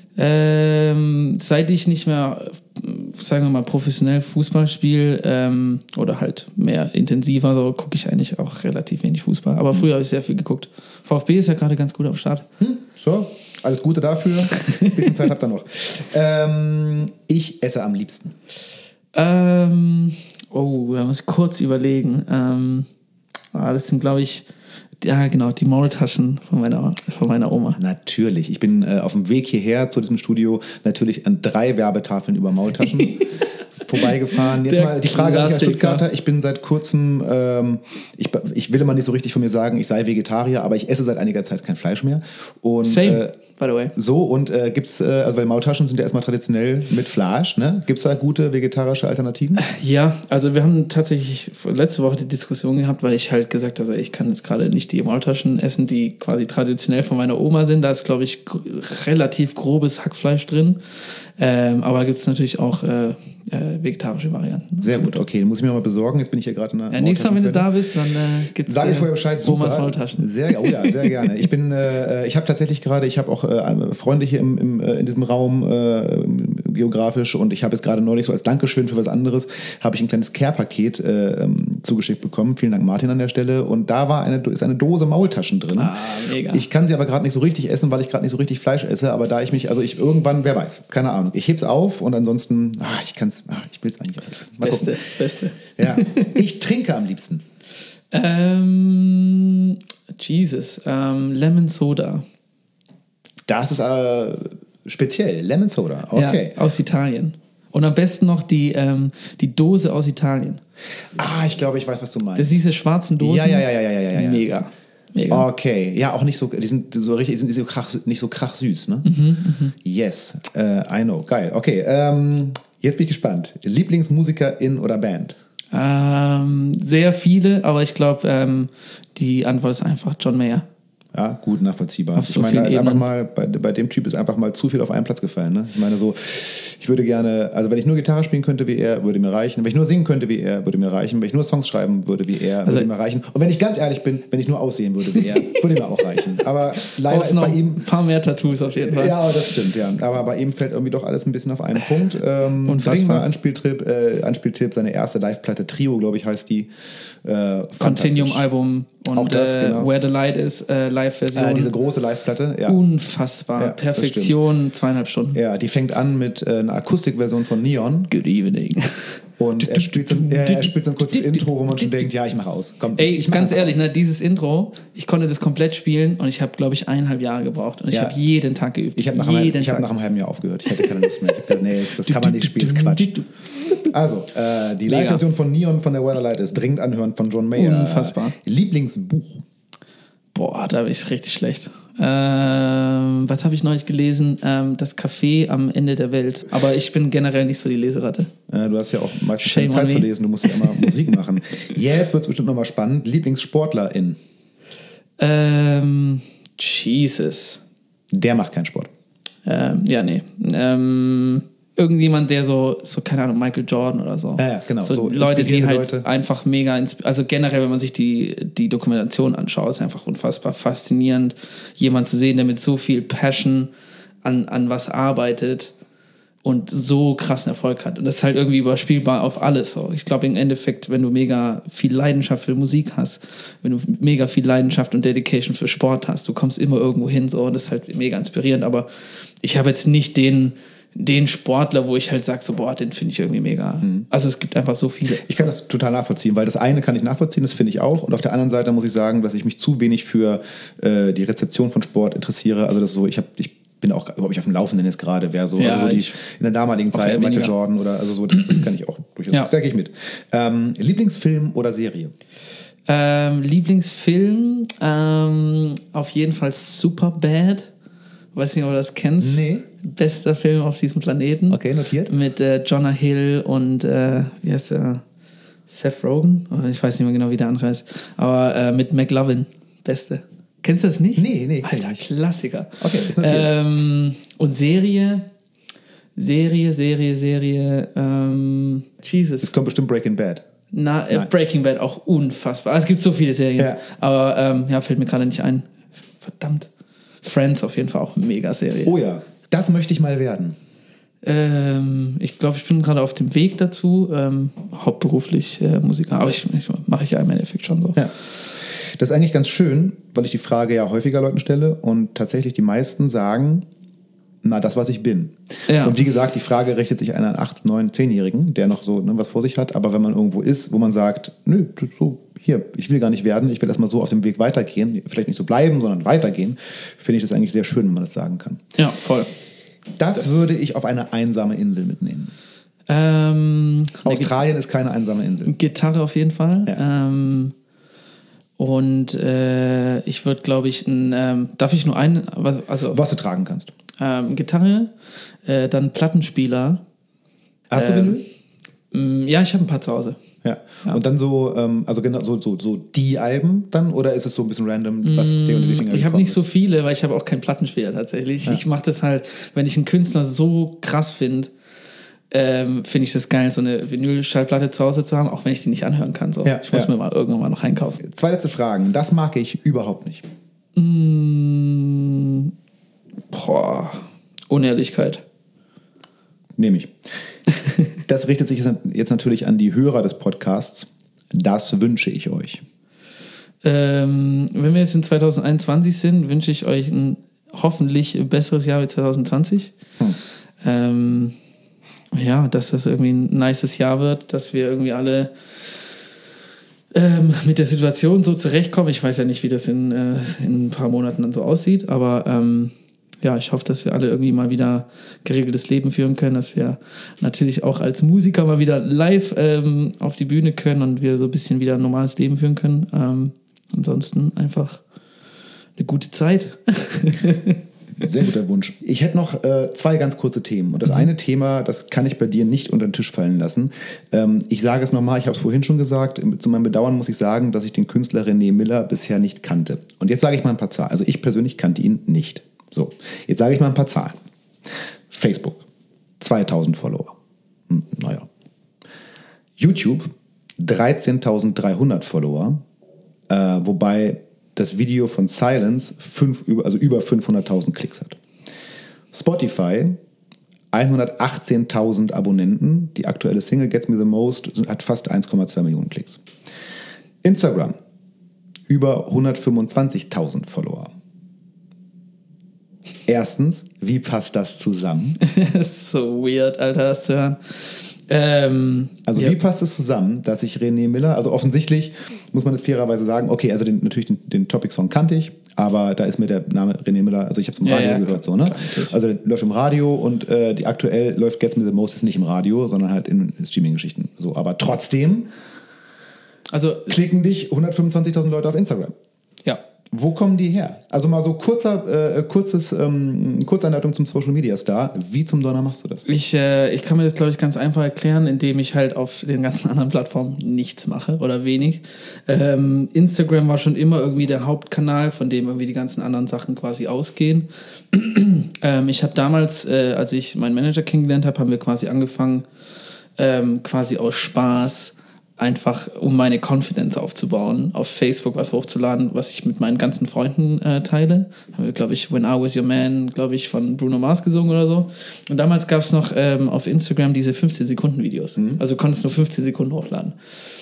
Seit ich nicht mehr, sagen wir mal, professionell Fußball spiele oder halt mehr intensiver, so gucke ich eigentlich auch relativ wenig Fußball. Aber früher habe ich sehr viel geguckt. VfB ist ja gerade ganz gut am Start. So, alles Gute dafür. Ein bisschen Zeit habt ihr noch. Ich esse am liebsten. Da muss ich kurz überlegen. Das sind, glaube ich, ja genau, die Maultaschen von meiner Oma. Natürlich. Ich bin auf dem Weg hierher zu diesem Studio natürlich an 3 Werbetafeln über Maultaschen vorbeigefahren. Jetzt mal die Frage an dich als Stuttgarter. Ich bin seit kurzem, ich will immer nicht so richtig von mir sagen, ich sei Vegetarier, aber ich esse seit einiger Zeit kein Fleisch mehr. Und, Same, by the way. So, und gibt's, also weil Maultaschen sind ja erstmal traditionell mit Fleisch, ne? Gibt es da gute vegetarische Alternativen? Ja, also wir haben tatsächlich letzte Woche die Diskussion gehabt, weil ich halt gesagt habe, ich kann jetzt gerade nicht die Maultaschen essen, die quasi traditionell von meiner Oma sind. Da ist, glaube ich, relativ grobes Hackfleisch drin. Aber gibt es natürlich auch vegetarische Varianten. Sehr gut, okay, muss ich mir mal besorgen. Jetzt bin ich hier gerade in der nächstes Mal, wenn du da bist, dann gibt es sage ich vorher Bescheid, Omas Maultaschen. Sehr gerne. Ich habe tatsächlich gerade, ich habe auch Freunde hier in diesem Raum, im geografisch, und ich habe jetzt gerade neulich so als Dankeschön für was anderes, habe ich ein kleines Care-Paket zugeschickt bekommen. Vielen Dank, Martin, an der Stelle. Und da ist eine Dose Maultaschen drin. Ah, mega. Ich kann sie aber gerade nicht so richtig essen, weil ich gerade nicht so richtig Fleisch esse. Aber da ich irgendwann, wer weiß, keine Ahnung. Ich heb's auf und ansonsten, ich will es eigentlich auch nicht essen. Beste. Ja. Ich trinke am liebsten. Lemon Soda. Das ist speziell, Lemon Soda. Okay. Ja, aus Italien. Und am besten noch die Dose aus Italien. Ich glaube, ich weiß, was du meinst. Das ist diese schwarzen Dosen. Ja. Mega. Okay, ja, auch nicht so, die sind nicht so krachsüß, ne? Yes, I know, geil. Okay, jetzt bin ich gespannt. Lieblingsmusikerin oder Band? Sehr viele, aber ich glaube, die Antwort ist einfach John Mayer. Ja, gut, nachvollziehbar. Auf so vielen da ist einfach Ebenen. mal, bei dem Typ ist einfach mal zu viel auf einen Platz gefallen. Ne? Ich meine so, ich würde gerne, also wenn ich nur Gitarre spielen könnte wie er, würde mir reichen. Wenn ich nur singen könnte wie er, würde mir reichen. Wenn ich nur Songs schreiben würde wie er, würde mir reichen. Und wenn ich ganz ehrlich bin, wenn ich nur aussehen würde wie er, würde mir auch reichen. Aber leider ist bei ihm... ein paar mehr Tattoos auf jeden Fall. Ja, das stimmt, ja. Aber bei ihm fällt irgendwie doch alles ein bisschen auf einen Punkt. Dringender Anspieltipp, seine erste Live-Platte, Trio, glaube ich, heißt die. Continuum-Album und auch das, genau. Where the Light is, Live-Version. Diese große Live-Platte, ja. Unfassbar. Ja, Perfektion, 2,5 Stunden. Ja, die fängt an mit einer Akustikversion von Neon. Good evening. Und er spielt so ein kurzes Intro, wo man schon denkt, ja, ich mache aus. Komm, ich mach ganz ehrlich, aus. ne, dieses Intro, ich konnte das komplett spielen und ich habe, glaube ich, 1,5 Jahre gebraucht. Und ich habe jeden Tag geübt. Ich habe nach einem halben Jahr aufgehört. Ich hatte keine Lust mehr. Ich hab gedacht, das kann man nicht spielen, das ist Quatsch. Also, die Live-Version von Neon von der Weatherlight ist dringend anhören von John Mayer. Unfassbar. Lieblingsbuch? Boah, da bin ich richtig schlecht. Was habe ich neulich gelesen? Das Café am Ende der Welt. Aber ich bin generell nicht so die Leseratte. Du hast ja auch meistens keine Zeit zu lesen. Du musst ja immer Musik machen. Jetzt wird es bestimmt nochmal spannend. Lieblingssportlerin? Jesus. Der macht keinen Sport. Irgendjemand, der so, keine Ahnung, Michael Jordan oder so. Ja, genau. So Leute, die halt einfach mega, also generell, wenn man sich die Dokumentation anschaut, ist einfach unfassbar faszinierend, jemanden zu sehen, der mit so viel Passion an was arbeitet und so krassen Erfolg hat. Und das ist halt irgendwie überspielbar auf alles. So. Ich glaube, im Endeffekt, wenn du mega viel Leidenschaft für Musik hast, wenn du mega viel Leidenschaft und Dedication für Sport hast, du kommst immer irgendwo hin, so, und das ist halt mega inspirierend. Aber ich habe jetzt nicht den Sportler, wo ich halt sage, so, boah, den finde ich irgendwie mega. Also es gibt einfach so viele. Ich kann das total nachvollziehen, weil das eine kann ich nachvollziehen, das finde ich auch. Und auf der anderen Seite muss ich sagen, dass ich mich zu wenig für die Rezeption von Sport interessiere. Also das ist so, ich bin auch überhaupt nicht auf dem Laufenden jetzt gerade, wer so, ja, also so in der damaligen Zeit, Michael Jordan oder also so, das kann ich auch durchaus. Ja. Da gehe ich mit. Lieblingsfilm oder Serie? Lieblingsfilm, auf jeden Fall Superbad. Weiß nicht, ob du das kennst. Nee. Bester Film auf diesem Planeten. Okay, notiert. Mit Jonah Hill und, wie heißt der? Seth Rogen? Ich weiß nicht mehr genau, wie der andere heißt. Aber mit McLovin. Beste. Kennst du das nicht? Nee. Alter, Klassiker. Okay, ist notiert. Und Serie. Jesus. Es kommt bestimmt Breaking Bad. Breaking Bad auch unfassbar. Es gibt so viele Serien. Ja. Aber fällt mir gerade nicht ein. Verdammt. Friends auf jeden Fall auch eine Mega-Serie. Oh ja, das möchte ich mal werden. Ich glaube, ich bin gerade auf dem Weg dazu, hauptberuflich Musiker, aber mache ich ja im Endeffekt schon so. Ja. Das ist eigentlich ganz schön, weil ich die Frage ja häufiger Leuten stelle und tatsächlich die meisten sagen, das, was ich bin. Ja. Und wie gesagt, die Frage richtet sich an einen 8-, 9-, 10-Jährigen, der noch so was vor sich hat, aber wenn man irgendwo ist, wo man sagt, nö, das ist so, hier, ich will gar nicht werden, ich will erstmal so auf dem Weg weitergehen, vielleicht nicht so bleiben, sondern weitergehen, finde ich das eigentlich sehr schön, wenn man das sagen kann. Ja, voll. Das würde ich auf eine einsame Insel mitnehmen. Australien ist keine einsame Insel. Gitarre auf jeden Fall. Ja. Und ich würde, glaube ich, darf ich nur einen? Was du tragen kannst. Gitarre, dann Plattenspieler. Hast du Vinyl? Ja, ich habe ein paar zu Hause. Ja. Und dann so, also genau so die Alben dann, oder ist es so ein bisschen random, was dir unter die Finger Ich habe nicht so viele, weil ich habe auch keinen Plattenspieler tatsächlich. Ja. Ich mache das halt, wenn ich einen Künstler so krass finde, finde ich das geil, so eine Vinyl-Schallplatte zu Hause zu haben, auch wenn ich die nicht anhören kann. So. Ich muss mir mal irgendwann mal noch einkaufen. 2 letzte Fragen. Das mag ich überhaupt nicht. Unehrlichkeit. Nehme ich. Das richtet sich jetzt natürlich an die Hörer des Podcasts. Das wünsche ich euch. Wenn wir jetzt in 2021 sind, wünsche ich euch ein hoffentlich besseres Jahr wie 2020. Ja, dass das irgendwie ein nices Jahr wird, dass wir irgendwie alle mit der Situation so zurechtkommen. Ich weiß ja nicht, wie das in ein paar Monaten dann so aussieht, aber ja, ich hoffe, dass wir alle irgendwie mal wieder geregeltes Leben führen können, dass wir natürlich auch als Musiker mal wieder live auf die Bühne können und wir so ein bisschen wieder ein normales Leben führen können. Ansonsten einfach eine gute Zeit. Sehr guter Wunsch. Ich hätte noch 2 ganz kurze Themen. Und das eine Thema, das kann ich bei dir nicht unter den Tisch fallen lassen. Ich sage es nochmal, ich habe es vorhin schon gesagt. Zu meinem Bedauern muss ich sagen, dass ich den Künstler René Miller bisher nicht kannte. Und jetzt sage ich mal ein paar Zahlen. Also ich persönlich kannte ihn nicht. So, jetzt sage ich mal ein paar Zahlen. Facebook, 2000 Follower. Naja. YouTube, 13.300 Follower. Wobei das Video von Silence über 500.000 Klicks hat. Spotify, 118.000 Abonnenten. Die aktuelle Single Gets Me The Most hat fast 1,2 Millionen Klicks. Instagram, über 125.000 Follower. Erstens, wie passt das zusammen? Das ist so weird, Alter, das zu hören. Wie passt es zusammen, dass ich René Miller, also offensichtlich muss man es fairerweise sagen, okay, also den Topic-Song kannte ich, aber da ist mir der Name René Miller, also ich habe es im Radio gehört, so, ne? Klar, also der läuft im Radio und die aktuell läuft Gets Me The Most ist nicht im Radio, sondern halt in Streaming-Geschichten. So, aber trotzdem klicken dich 125.000 Leute auf Instagram. Ja. Wo kommen die her? Also mal so kurze Anleitung zum Social Media Star. Wie zum Donner machst du das? Ich kann mir das, glaube ich, ganz einfach erklären, indem ich halt auf den ganzen anderen Plattformen nichts mache oder wenig. Instagram war schon immer irgendwie der Hauptkanal, von dem irgendwie die ganzen anderen Sachen quasi ausgehen. Ich habe damals, als ich meinen Manager kennengelernt habe, haben wir quasi angefangen, quasi aus Spaß einfach um meine Confidence aufzubauen, auf Facebook was hochzuladen, was ich mit meinen ganzen Freunden teile. Haben wir, glaube ich, When I Was Your Man, glaube ich, von Bruno Mars gesungen oder so. Und damals gab es noch auf Instagram diese 15-Sekunden-Videos. Also du konntest nur 15 Sekunden hochladen.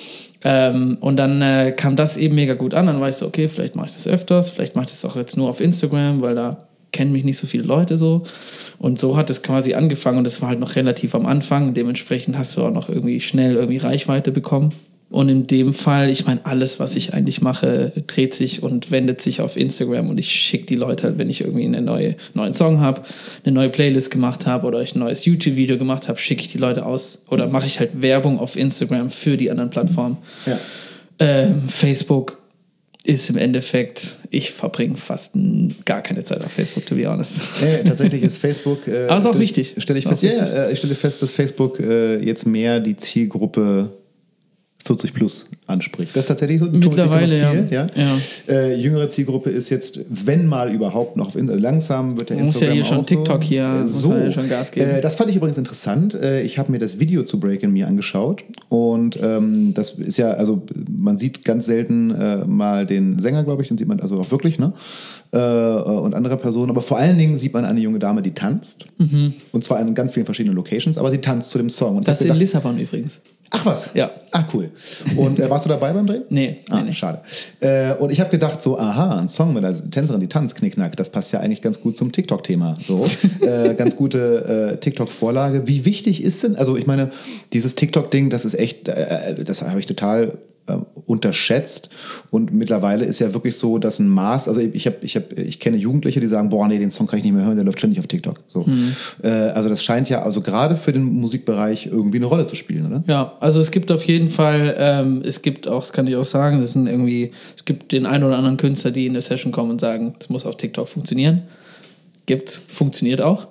Und dann kam das eben mega gut an. Dann war ich so, okay, vielleicht mache ich das öfters, vielleicht mache ich das auch jetzt nur auf Instagram, weil da kennen mich nicht so viele Leute so. Und so hat es quasi angefangen und das war halt noch relativ am Anfang. Dementsprechend hast du auch noch irgendwie schnell irgendwie Reichweite bekommen. Und in dem Fall, ich meine, alles, was ich eigentlich mache, dreht sich und wendet sich auf Instagram und ich schicke die Leute halt, wenn ich irgendwie einen neuen Song habe, eine neue Playlist gemacht habe oder ich ein neues YouTube-Video gemacht habe, schicke ich die Leute aus oder mache ich halt Werbung auf Instagram für die anderen Plattformen. Ja. Facebook ist im Endeffekt, ich verbringe fast gar keine Zeit auf Facebook, to be honest. Tatsächlich ist Facebook... aber ist auch wichtig. Ich stelle fest, dass Facebook jetzt mehr die Zielgruppe 40 plus anspricht. Das ist tatsächlich so. Mittlerweile, ja. Jüngere Zielgruppe ist jetzt, wenn mal überhaupt noch auf Instagram. Langsam wird der Instagram muss ja hier schon TikTok so, hier, muss ja schon Gas geben. Das fand ich übrigens interessant. Ich habe mir das Video zu Break in Me angeschaut und das ist ja, also man sieht ganz selten mal den Sänger, glaube ich, den sieht man also auch wirklich, ne? Und andere Personen, aber vor allen Dingen sieht man eine junge Dame, die tanzt. Und zwar in ganz vielen verschiedenen Locations, aber sie tanzt zu dem Song. Und das ist in Lissabon übrigens. Ach was? Ja. Ah, cool. Und warst du dabei beim Drehen? Nee. Schade. Und ich habe gedacht so, ein Song mit einer Tänzerin, die tanzt, Knickknack, das passt ja eigentlich ganz gut zum TikTok-Thema. So, ganz gute TikTok-Vorlage. Wie wichtig ist denn, also ich meine, dieses TikTok-Ding, das ist echt, das habe ich total unterschätzt und mittlerweile ist ja wirklich so, dass ein Maß, also ich kenne Jugendliche, die sagen, boah, nee, den Song kann ich nicht mehr hören, der läuft ständig auf TikTok. So. Also das scheint ja also gerade für den Musikbereich irgendwie eine Rolle zu spielen, oder? Ja, also es gibt auf jeden Fall, es gibt auch, das kann ich auch sagen, es gibt den einen oder anderen Künstler, die in der Session kommen und sagen, es muss auf TikTok funktionieren. Funktioniert auch.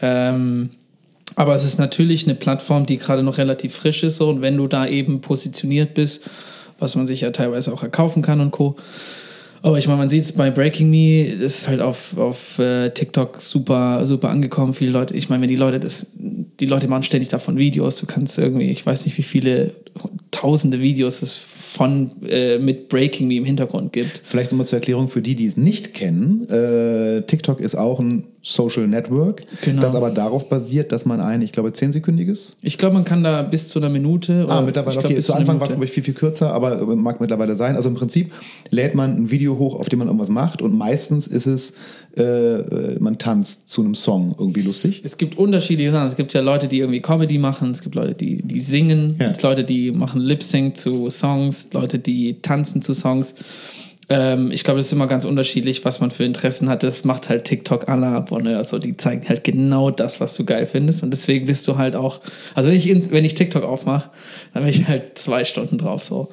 Aber es ist natürlich eine Plattform, die gerade noch relativ frisch ist so, und wenn du da eben positioniert bist, was man sich ja teilweise auch erkaufen kann und Co. Aber ich meine, man sieht es bei Breaking Me, das ist halt auf TikTok super, super angekommen. Viele Leute, ich meine, wenn die Leute machen ständig davon Videos, du kannst irgendwie, ich weiß nicht, wie viele tausende Videos es mit Breaking Me im Hintergrund gibt. Vielleicht nochmal zur Erklärung für die es nicht kennen. TikTok ist auch ein Social Network, das aber darauf basiert, dass man ich glaube, 10-sekündiges. Ich glaube, man kann da bis zu einer Minute. Mittlerweile, okay. Zu Anfang war es, glaube ich, viel, viel kürzer, aber mag mittlerweile sein. Also im Prinzip lädt man ein Video hoch, auf dem man irgendwas macht und meistens ist es, man tanzt zu einem Song, irgendwie lustig. Es gibt unterschiedliche Sachen. Es gibt ja Leute, die irgendwie Comedy machen, es gibt Leute, die singen, es gibt Leute, die machen Lip-Sync zu Songs, Leute, die tanzen zu Songs. Ich glaube, das ist immer ganz unterschiedlich, was man für Interessen hat. Das macht halt TikTok alle ab und also die zeigen halt genau das, was du geil findest. Und deswegen bist du halt auch, also wenn ich TikTok aufmache, dann bin ich halt 2 Stunden drauf so.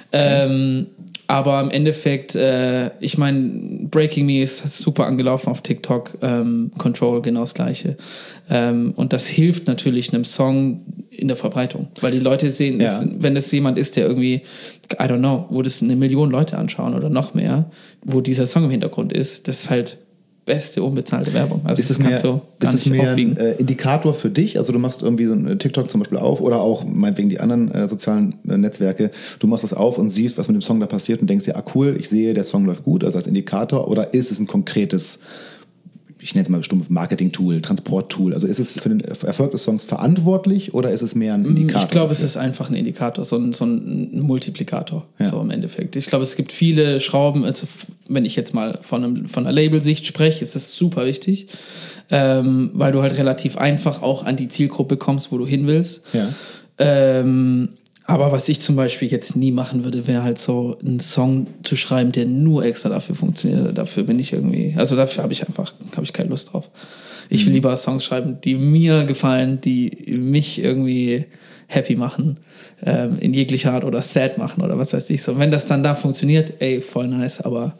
Aber im Endeffekt, ich meine, Breaking Me ist super angelaufen auf TikTok, Control genau das Gleiche. Und das hilft natürlich einem Song in der Verbreitung, weil die Leute sehen, wenn es jemand ist, der irgendwie, I don't know, wo das 1 Million Leute anschauen oder noch mehr, wo dieser Song im Hintergrund ist, das ist halt beste unbezahlte Werbung. Also ist das mehr ein Indikator für dich? Also du machst irgendwie so ein TikTok zum Beispiel auf oder auch meinetwegen die anderen sozialen Netzwerke. Du machst das auf und siehst, was mit dem Song da passiert und denkst dir, cool, ich sehe, der Song läuft gut, also als Indikator. Oder ist es ein konkretes, ich nenne es mal bestimmt Marketing-Tool, Transport-Tool? Also ist es für den Erfolg des Songs verantwortlich oder ist es mehr ein Indikator? Ich glaube, es ist einfach ein Indikator, so ein Multiplikator, so im Endeffekt. Ich glaube, es gibt viele Schrauben, also wenn ich jetzt mal von einer Label-Sicht spreche, ist das super wichtig, weil du halt relativ einfach auch an die Zielgruppe kommst, wo du hin willst. Ja. Aber was ich zum Beispiel jetzt nie machen würde, wäre halt so einen Song zu schreiben, der nur extra dafür funktioniert. Dafür bin ich irgendwie, also dafür habe ich keine Lust drauf. Ich will lieber Songs schreiben, die mir gefallen, die mich irgendwie happy machen, in jeglicher Art oder sad machen oder was weiß ich so. Wenn das dann da funktioniert, voll nice, aber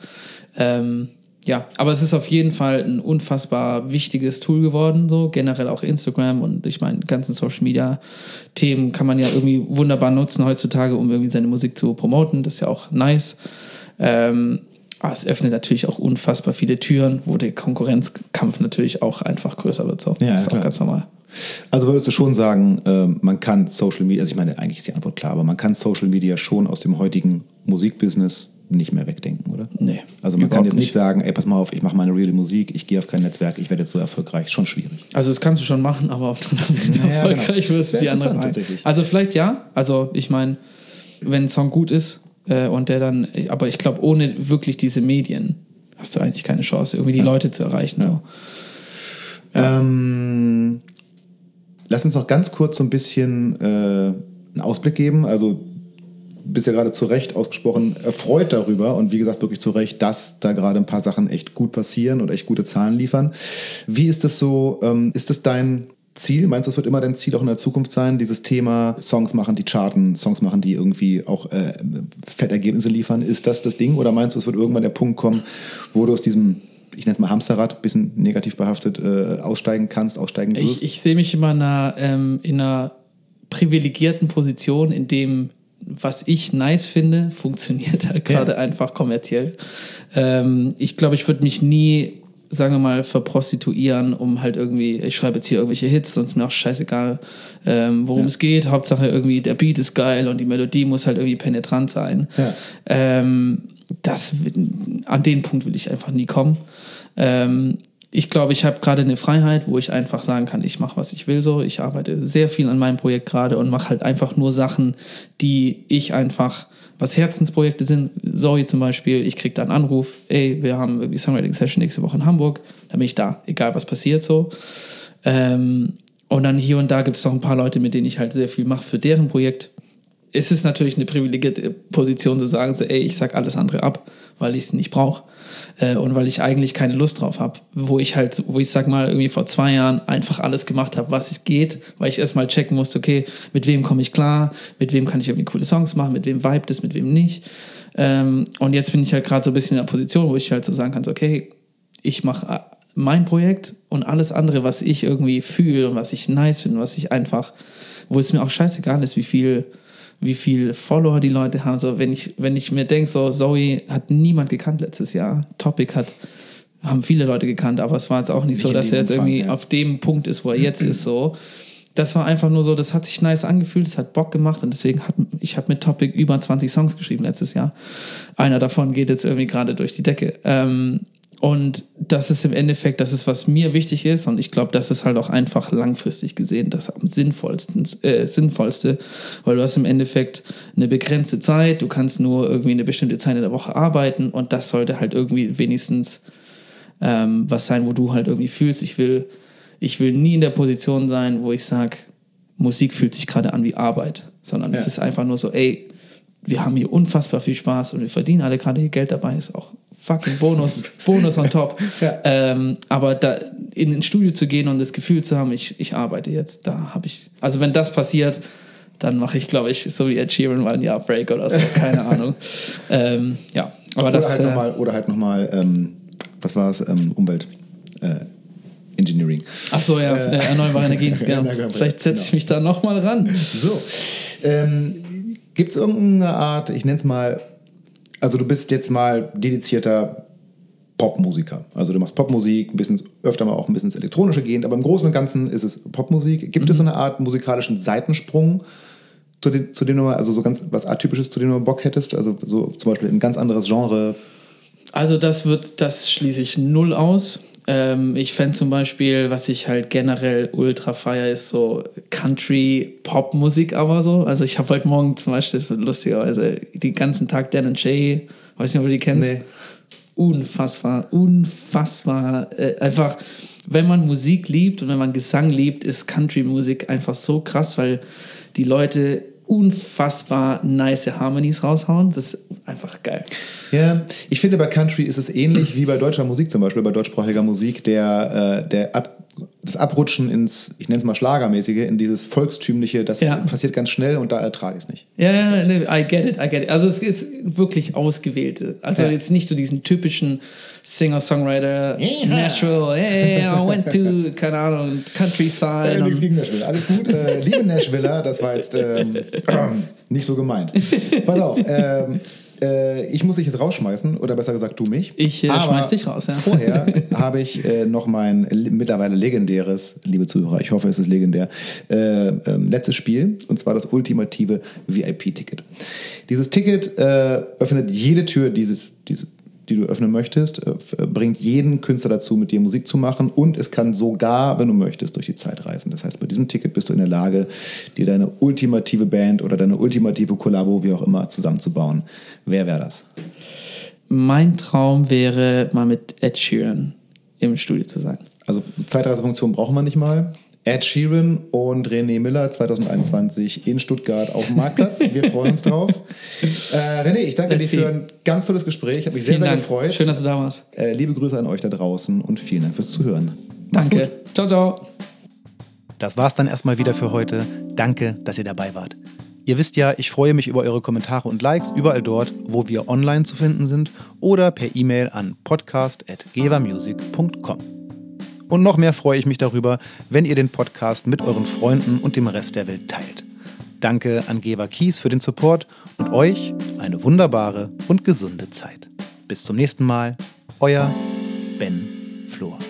aber es ist auf jeden Fall ein unfassbar wichtiges Tool geworden, so generell auch Instagram und ich meine, ganzen Social-Media-Themen kann man ja irgendwie wunderbar nutzen heutzutage, um irgendwie seine Musik zu promoten, das ist ja auch nice. Aber es öffnet natürlich auch unfassbar viele Türen, wo der Konkurrenzkampf natürlich auch einfach größer wird. So. Ja, das ist klar. auch ganz normal. Also würdest du schon sagen, man kann Social Media, also ich meine, eigentlich ist die Antwort klar, aber man kann Social Media schon aus dem heutigen Musikbusiness nicht mehr wegdenken, oder? Nee. Also man kann jetzt nicht sagen, pass mal auf, ich mache meine reale Musik, ich gehe auf kein Netzwerk, ich werde jetzt so erfolgreich. Schon schwierig. Also das kannst du schon machen, aber ob du damit erfolgreich wirst, ist die andere Frage. Tatsächlich. Also vielleicht ja, also ich meine, wenn ein Song gut ist und der dann, aber ich glaube, ohne wirklich diese Medien hast du eigentlich keine Chance, irgendwie die Leute zu erreichen. Ja. So. Ja. Lass uns noch ganz kurz so ein bisschen einen Ausblick geben, also bist ja gerade zu Recht ausgesprochen erfreut darüber und wie gesagt wirklich zu Recht, dass da gerade ein paar Sachen echt gut passieren und echt gute Zahlen liefern. Wie ist das so, ist das dein Ziel? Meinst du, es wird immer dein Ziel auch in der Zukunft sein, dieses Thema Songs machen, die charten, Songs machen, die irgendwie auch Fettergebnisse liefern? Ist das Ding oder meinst du, es wird irgendwann der Punkt kommen, wo du aus diesem, ich nenne es mal Hamsterrad, bisschen negativ behaftet, aussteigen wirst? Ich sehe mich immer in einer privilegierten Position, in dem was ich nice finde, funktioniert halt gerade einfach kommerziell. Ich glaube, ich würde mich nie, sagen wir mal, verprostituieren, um halt irgendwie, ich schreibe jetzt hier irgendwelche Hits, sonst ist mir auch scheißegal, worum es geht. Hauptsache irgendwie, der Beat ist geil und die Melodie muss halt irgendwie penetrant sein. Ja. An den Punkt will ich einfach nie kommen. Ich glaube, ich habe gerade eine Freiheit, wo ich einfach sagen kann, ich mache, was ich will so. Ich arbeite sehr viel an meinem Projekt gerade und mache halt einfach nur Sachen, die ich einfach, was Herzensprojekte sind. Zoe zum Beispiel, ich kriege da einen Anruf, wir haben irgendwie Songwriting-Session nächste Woche in Hamburg, dann bin ich da, egal was passiert so. Und dann hier und da gibt es noch ein paar Leute, mit denen ich halt sehr viel mache für deren Projekt. Es ist natürlich eine privilegierte Position zu sagen, so, ich sag alles andere ab, weil ich es nicht brauche. Und weil ich eigentlich keine Lust drauf habe, wo ich sag mal irgendwie vor 2 Jahren einfach alles gemacht habe, was es geht, weil ich erstmal checken musste, okay, mit wem komme ich klar, mit wem kann ich irgendwie coole Songs machen, mit wem vibet es, mit wem nicht. Und jetzt bin ich halt gerade so ein bisschen in der Position, wo ich halt so sagen kann, so, okay, ich mache mein Projekt und alles andere, was ich irgendwie fühle und was ich nice finde, was ich einfach, wo es mir auch scheißegal ist, wie viel Follower die Leute haben. So, wenn ich mir denke, so, Zoe hat niemand gekannt letztes Jahr. Topic haben viele Leute gekannt, aber es war jetzt auch nicht so, dass er jetzt irgendwie auf dem Punkt ist, wo er jetzt ist. So. Das war einfach nur so, das hat sich nice angefühlt, das hat Bock gemacht und deswegen ich habe mit Topic über 20 Songs geschrieben letztes Jahr. Einer davon geht jetzt irgendwie gerade durch die Decke. Und das ist im Endeffekt, das ist, was mir wichtig ist. Und ich glaube, das ist halt auch einfach langfristig gesehen das am sinnvollste, weil du hast im Endeffekt eine begrenzte Zeit, du kannst nur irgendwie eine bestimmte Zeit in der Woche arbeiten und das sollte halt irgendwie wenigstens was sein, wo du halt irgendwie fühlst, ich will nie in der Position sein, wo ich sage, Musik fühlt sich gerade an wie Arbeit, sondern es ist einfach nur so, ey, wir haben hier unfassbar viel Spaß und wir verdienen alle gerade hier Geld dabei, ist auch fucking Bonus on top. Aber da in ein Studio zu gehen und das Gefühl zu haben, ich arbeite jetzt, da habe ich, also wenn das passiert, dann mache ich, glaube ich, so wie Ed Sheeran mal ein Jahr Break oder so, keine Ahnung. Ja, aber das... Oder halt nochmal, was war es, Umwelt... Engineering. Ach so, ja, erneuerbare Energien. Ja. Vielleicht setze ich mich da nochmal ran. So, gibt es irgendeine Art, ich nenne es mal, also du bist jetzt mal dedizierter Popmusiker. Also du machst Popmusik, ein bisschen öfter mal auch ein bisschen ins Elektronische gehend, aber im Großen und Ganzen ist es Popmusik. Gibt es so eine Art musikalischen Seitensprung, zu dem du mal, also so ganz was Atypisches, zu dem du mal Bock hättest? Also so zum Beispiel ein ganz anderes Genre? Also das schließe ich null aus. Ich fände zum Beispiel, was ich halt generell ultra feier, ist so Country-Pop-Musik aber so. Also ich habe heute Morgen zum Beispiel, so lustigerweise, den ganzen Tag Dan & Shay, weiß nicht, ob du die kennst. Nee. Unfassbar. Einfach, wenn man Musik liebt und wenn man Gesang liebt, ist Country-Musik einfach so krass, weil die Leute unfassbar nice Harmonies raushauen. Das ist einfach geil. Ja, ich finde, bei Country ist es ähnlich wie bei deutscher Musik zum Beispiel, bei deutschsprachiger Musik, das Abrutschen ins, ich nenne es mal Schlagermäßige, in dieses Volkstümliche, das passiert ganz schnell und da ertrage ich es nicht. Ja, I get it. Also es ist wirklich ausgewählte. Also jetzt nicht so diesen typischen Singer-Songwriter, Nashville, hey, I went to, keine Ahnung, Countryside. Nichts gegen Nashville, alles gut. Liebe Nashviller, das war jetzt nicht so gemeint. Pass auf, ich muss dich jetzt rausschmeißen, oder besser gesagt du mich. Ich schmeiß dich raus, ja. Vorher habe ich noch mein mittlerweile legendäres, liebe Zuhörer, ich hoffe es ist legendär, letztes Spiel, und zwar das ultimative VIP-Ticket. Dieses Ticket öffnet jede Tür, die du öffnen möchtest, bringt jeden Künstler dazu, mit dir Musik zu machen, und es kann sogar, wenn du möchtest, durch die Zeit reisen. Das heißt, bei diesem Ticket bist du in der Lage, dir deine ultimative Band oder deine ultimative Kollabo, wie auch immer, zusammenzubauen. Wer wäre das? Mein Traum wäre, mal mit Ed Sheeran im Studio zu sein. Also Zeitreisefunktion brauchen wir nicht mal. Ed Sheeran und René Miller 2021 in Stuttgart auf dem Marktplatz. Wir freuen uns drauf. René, ich danke dir für ein ganz tolles Gespräch. Ich habe mich sehr gefreut. Schön, dass du da warst. Liebe Grüße an euch da draußen und vielen Dank fürs Zuhören. Danke. Ciao, ciao. Das war's dann erstmal wieder für heute. Danke, dass ihr dabei wart. Ihr wisst ja, ich freue mich über eure Kommentare und Likes überall dort, wo wir online zu finden sind, oder per E-Mail an podcast@gevamusic.com. Und noch mehr freue ich mich darüber, wenn ihr den Podcast mit euren Freunden und dem Rest der Welt teilt. Danke an Geber Kies für den Support und euch eine wunderbare und gesunde Zeit. Bis zum nächsten Mal, euer Ben Flor.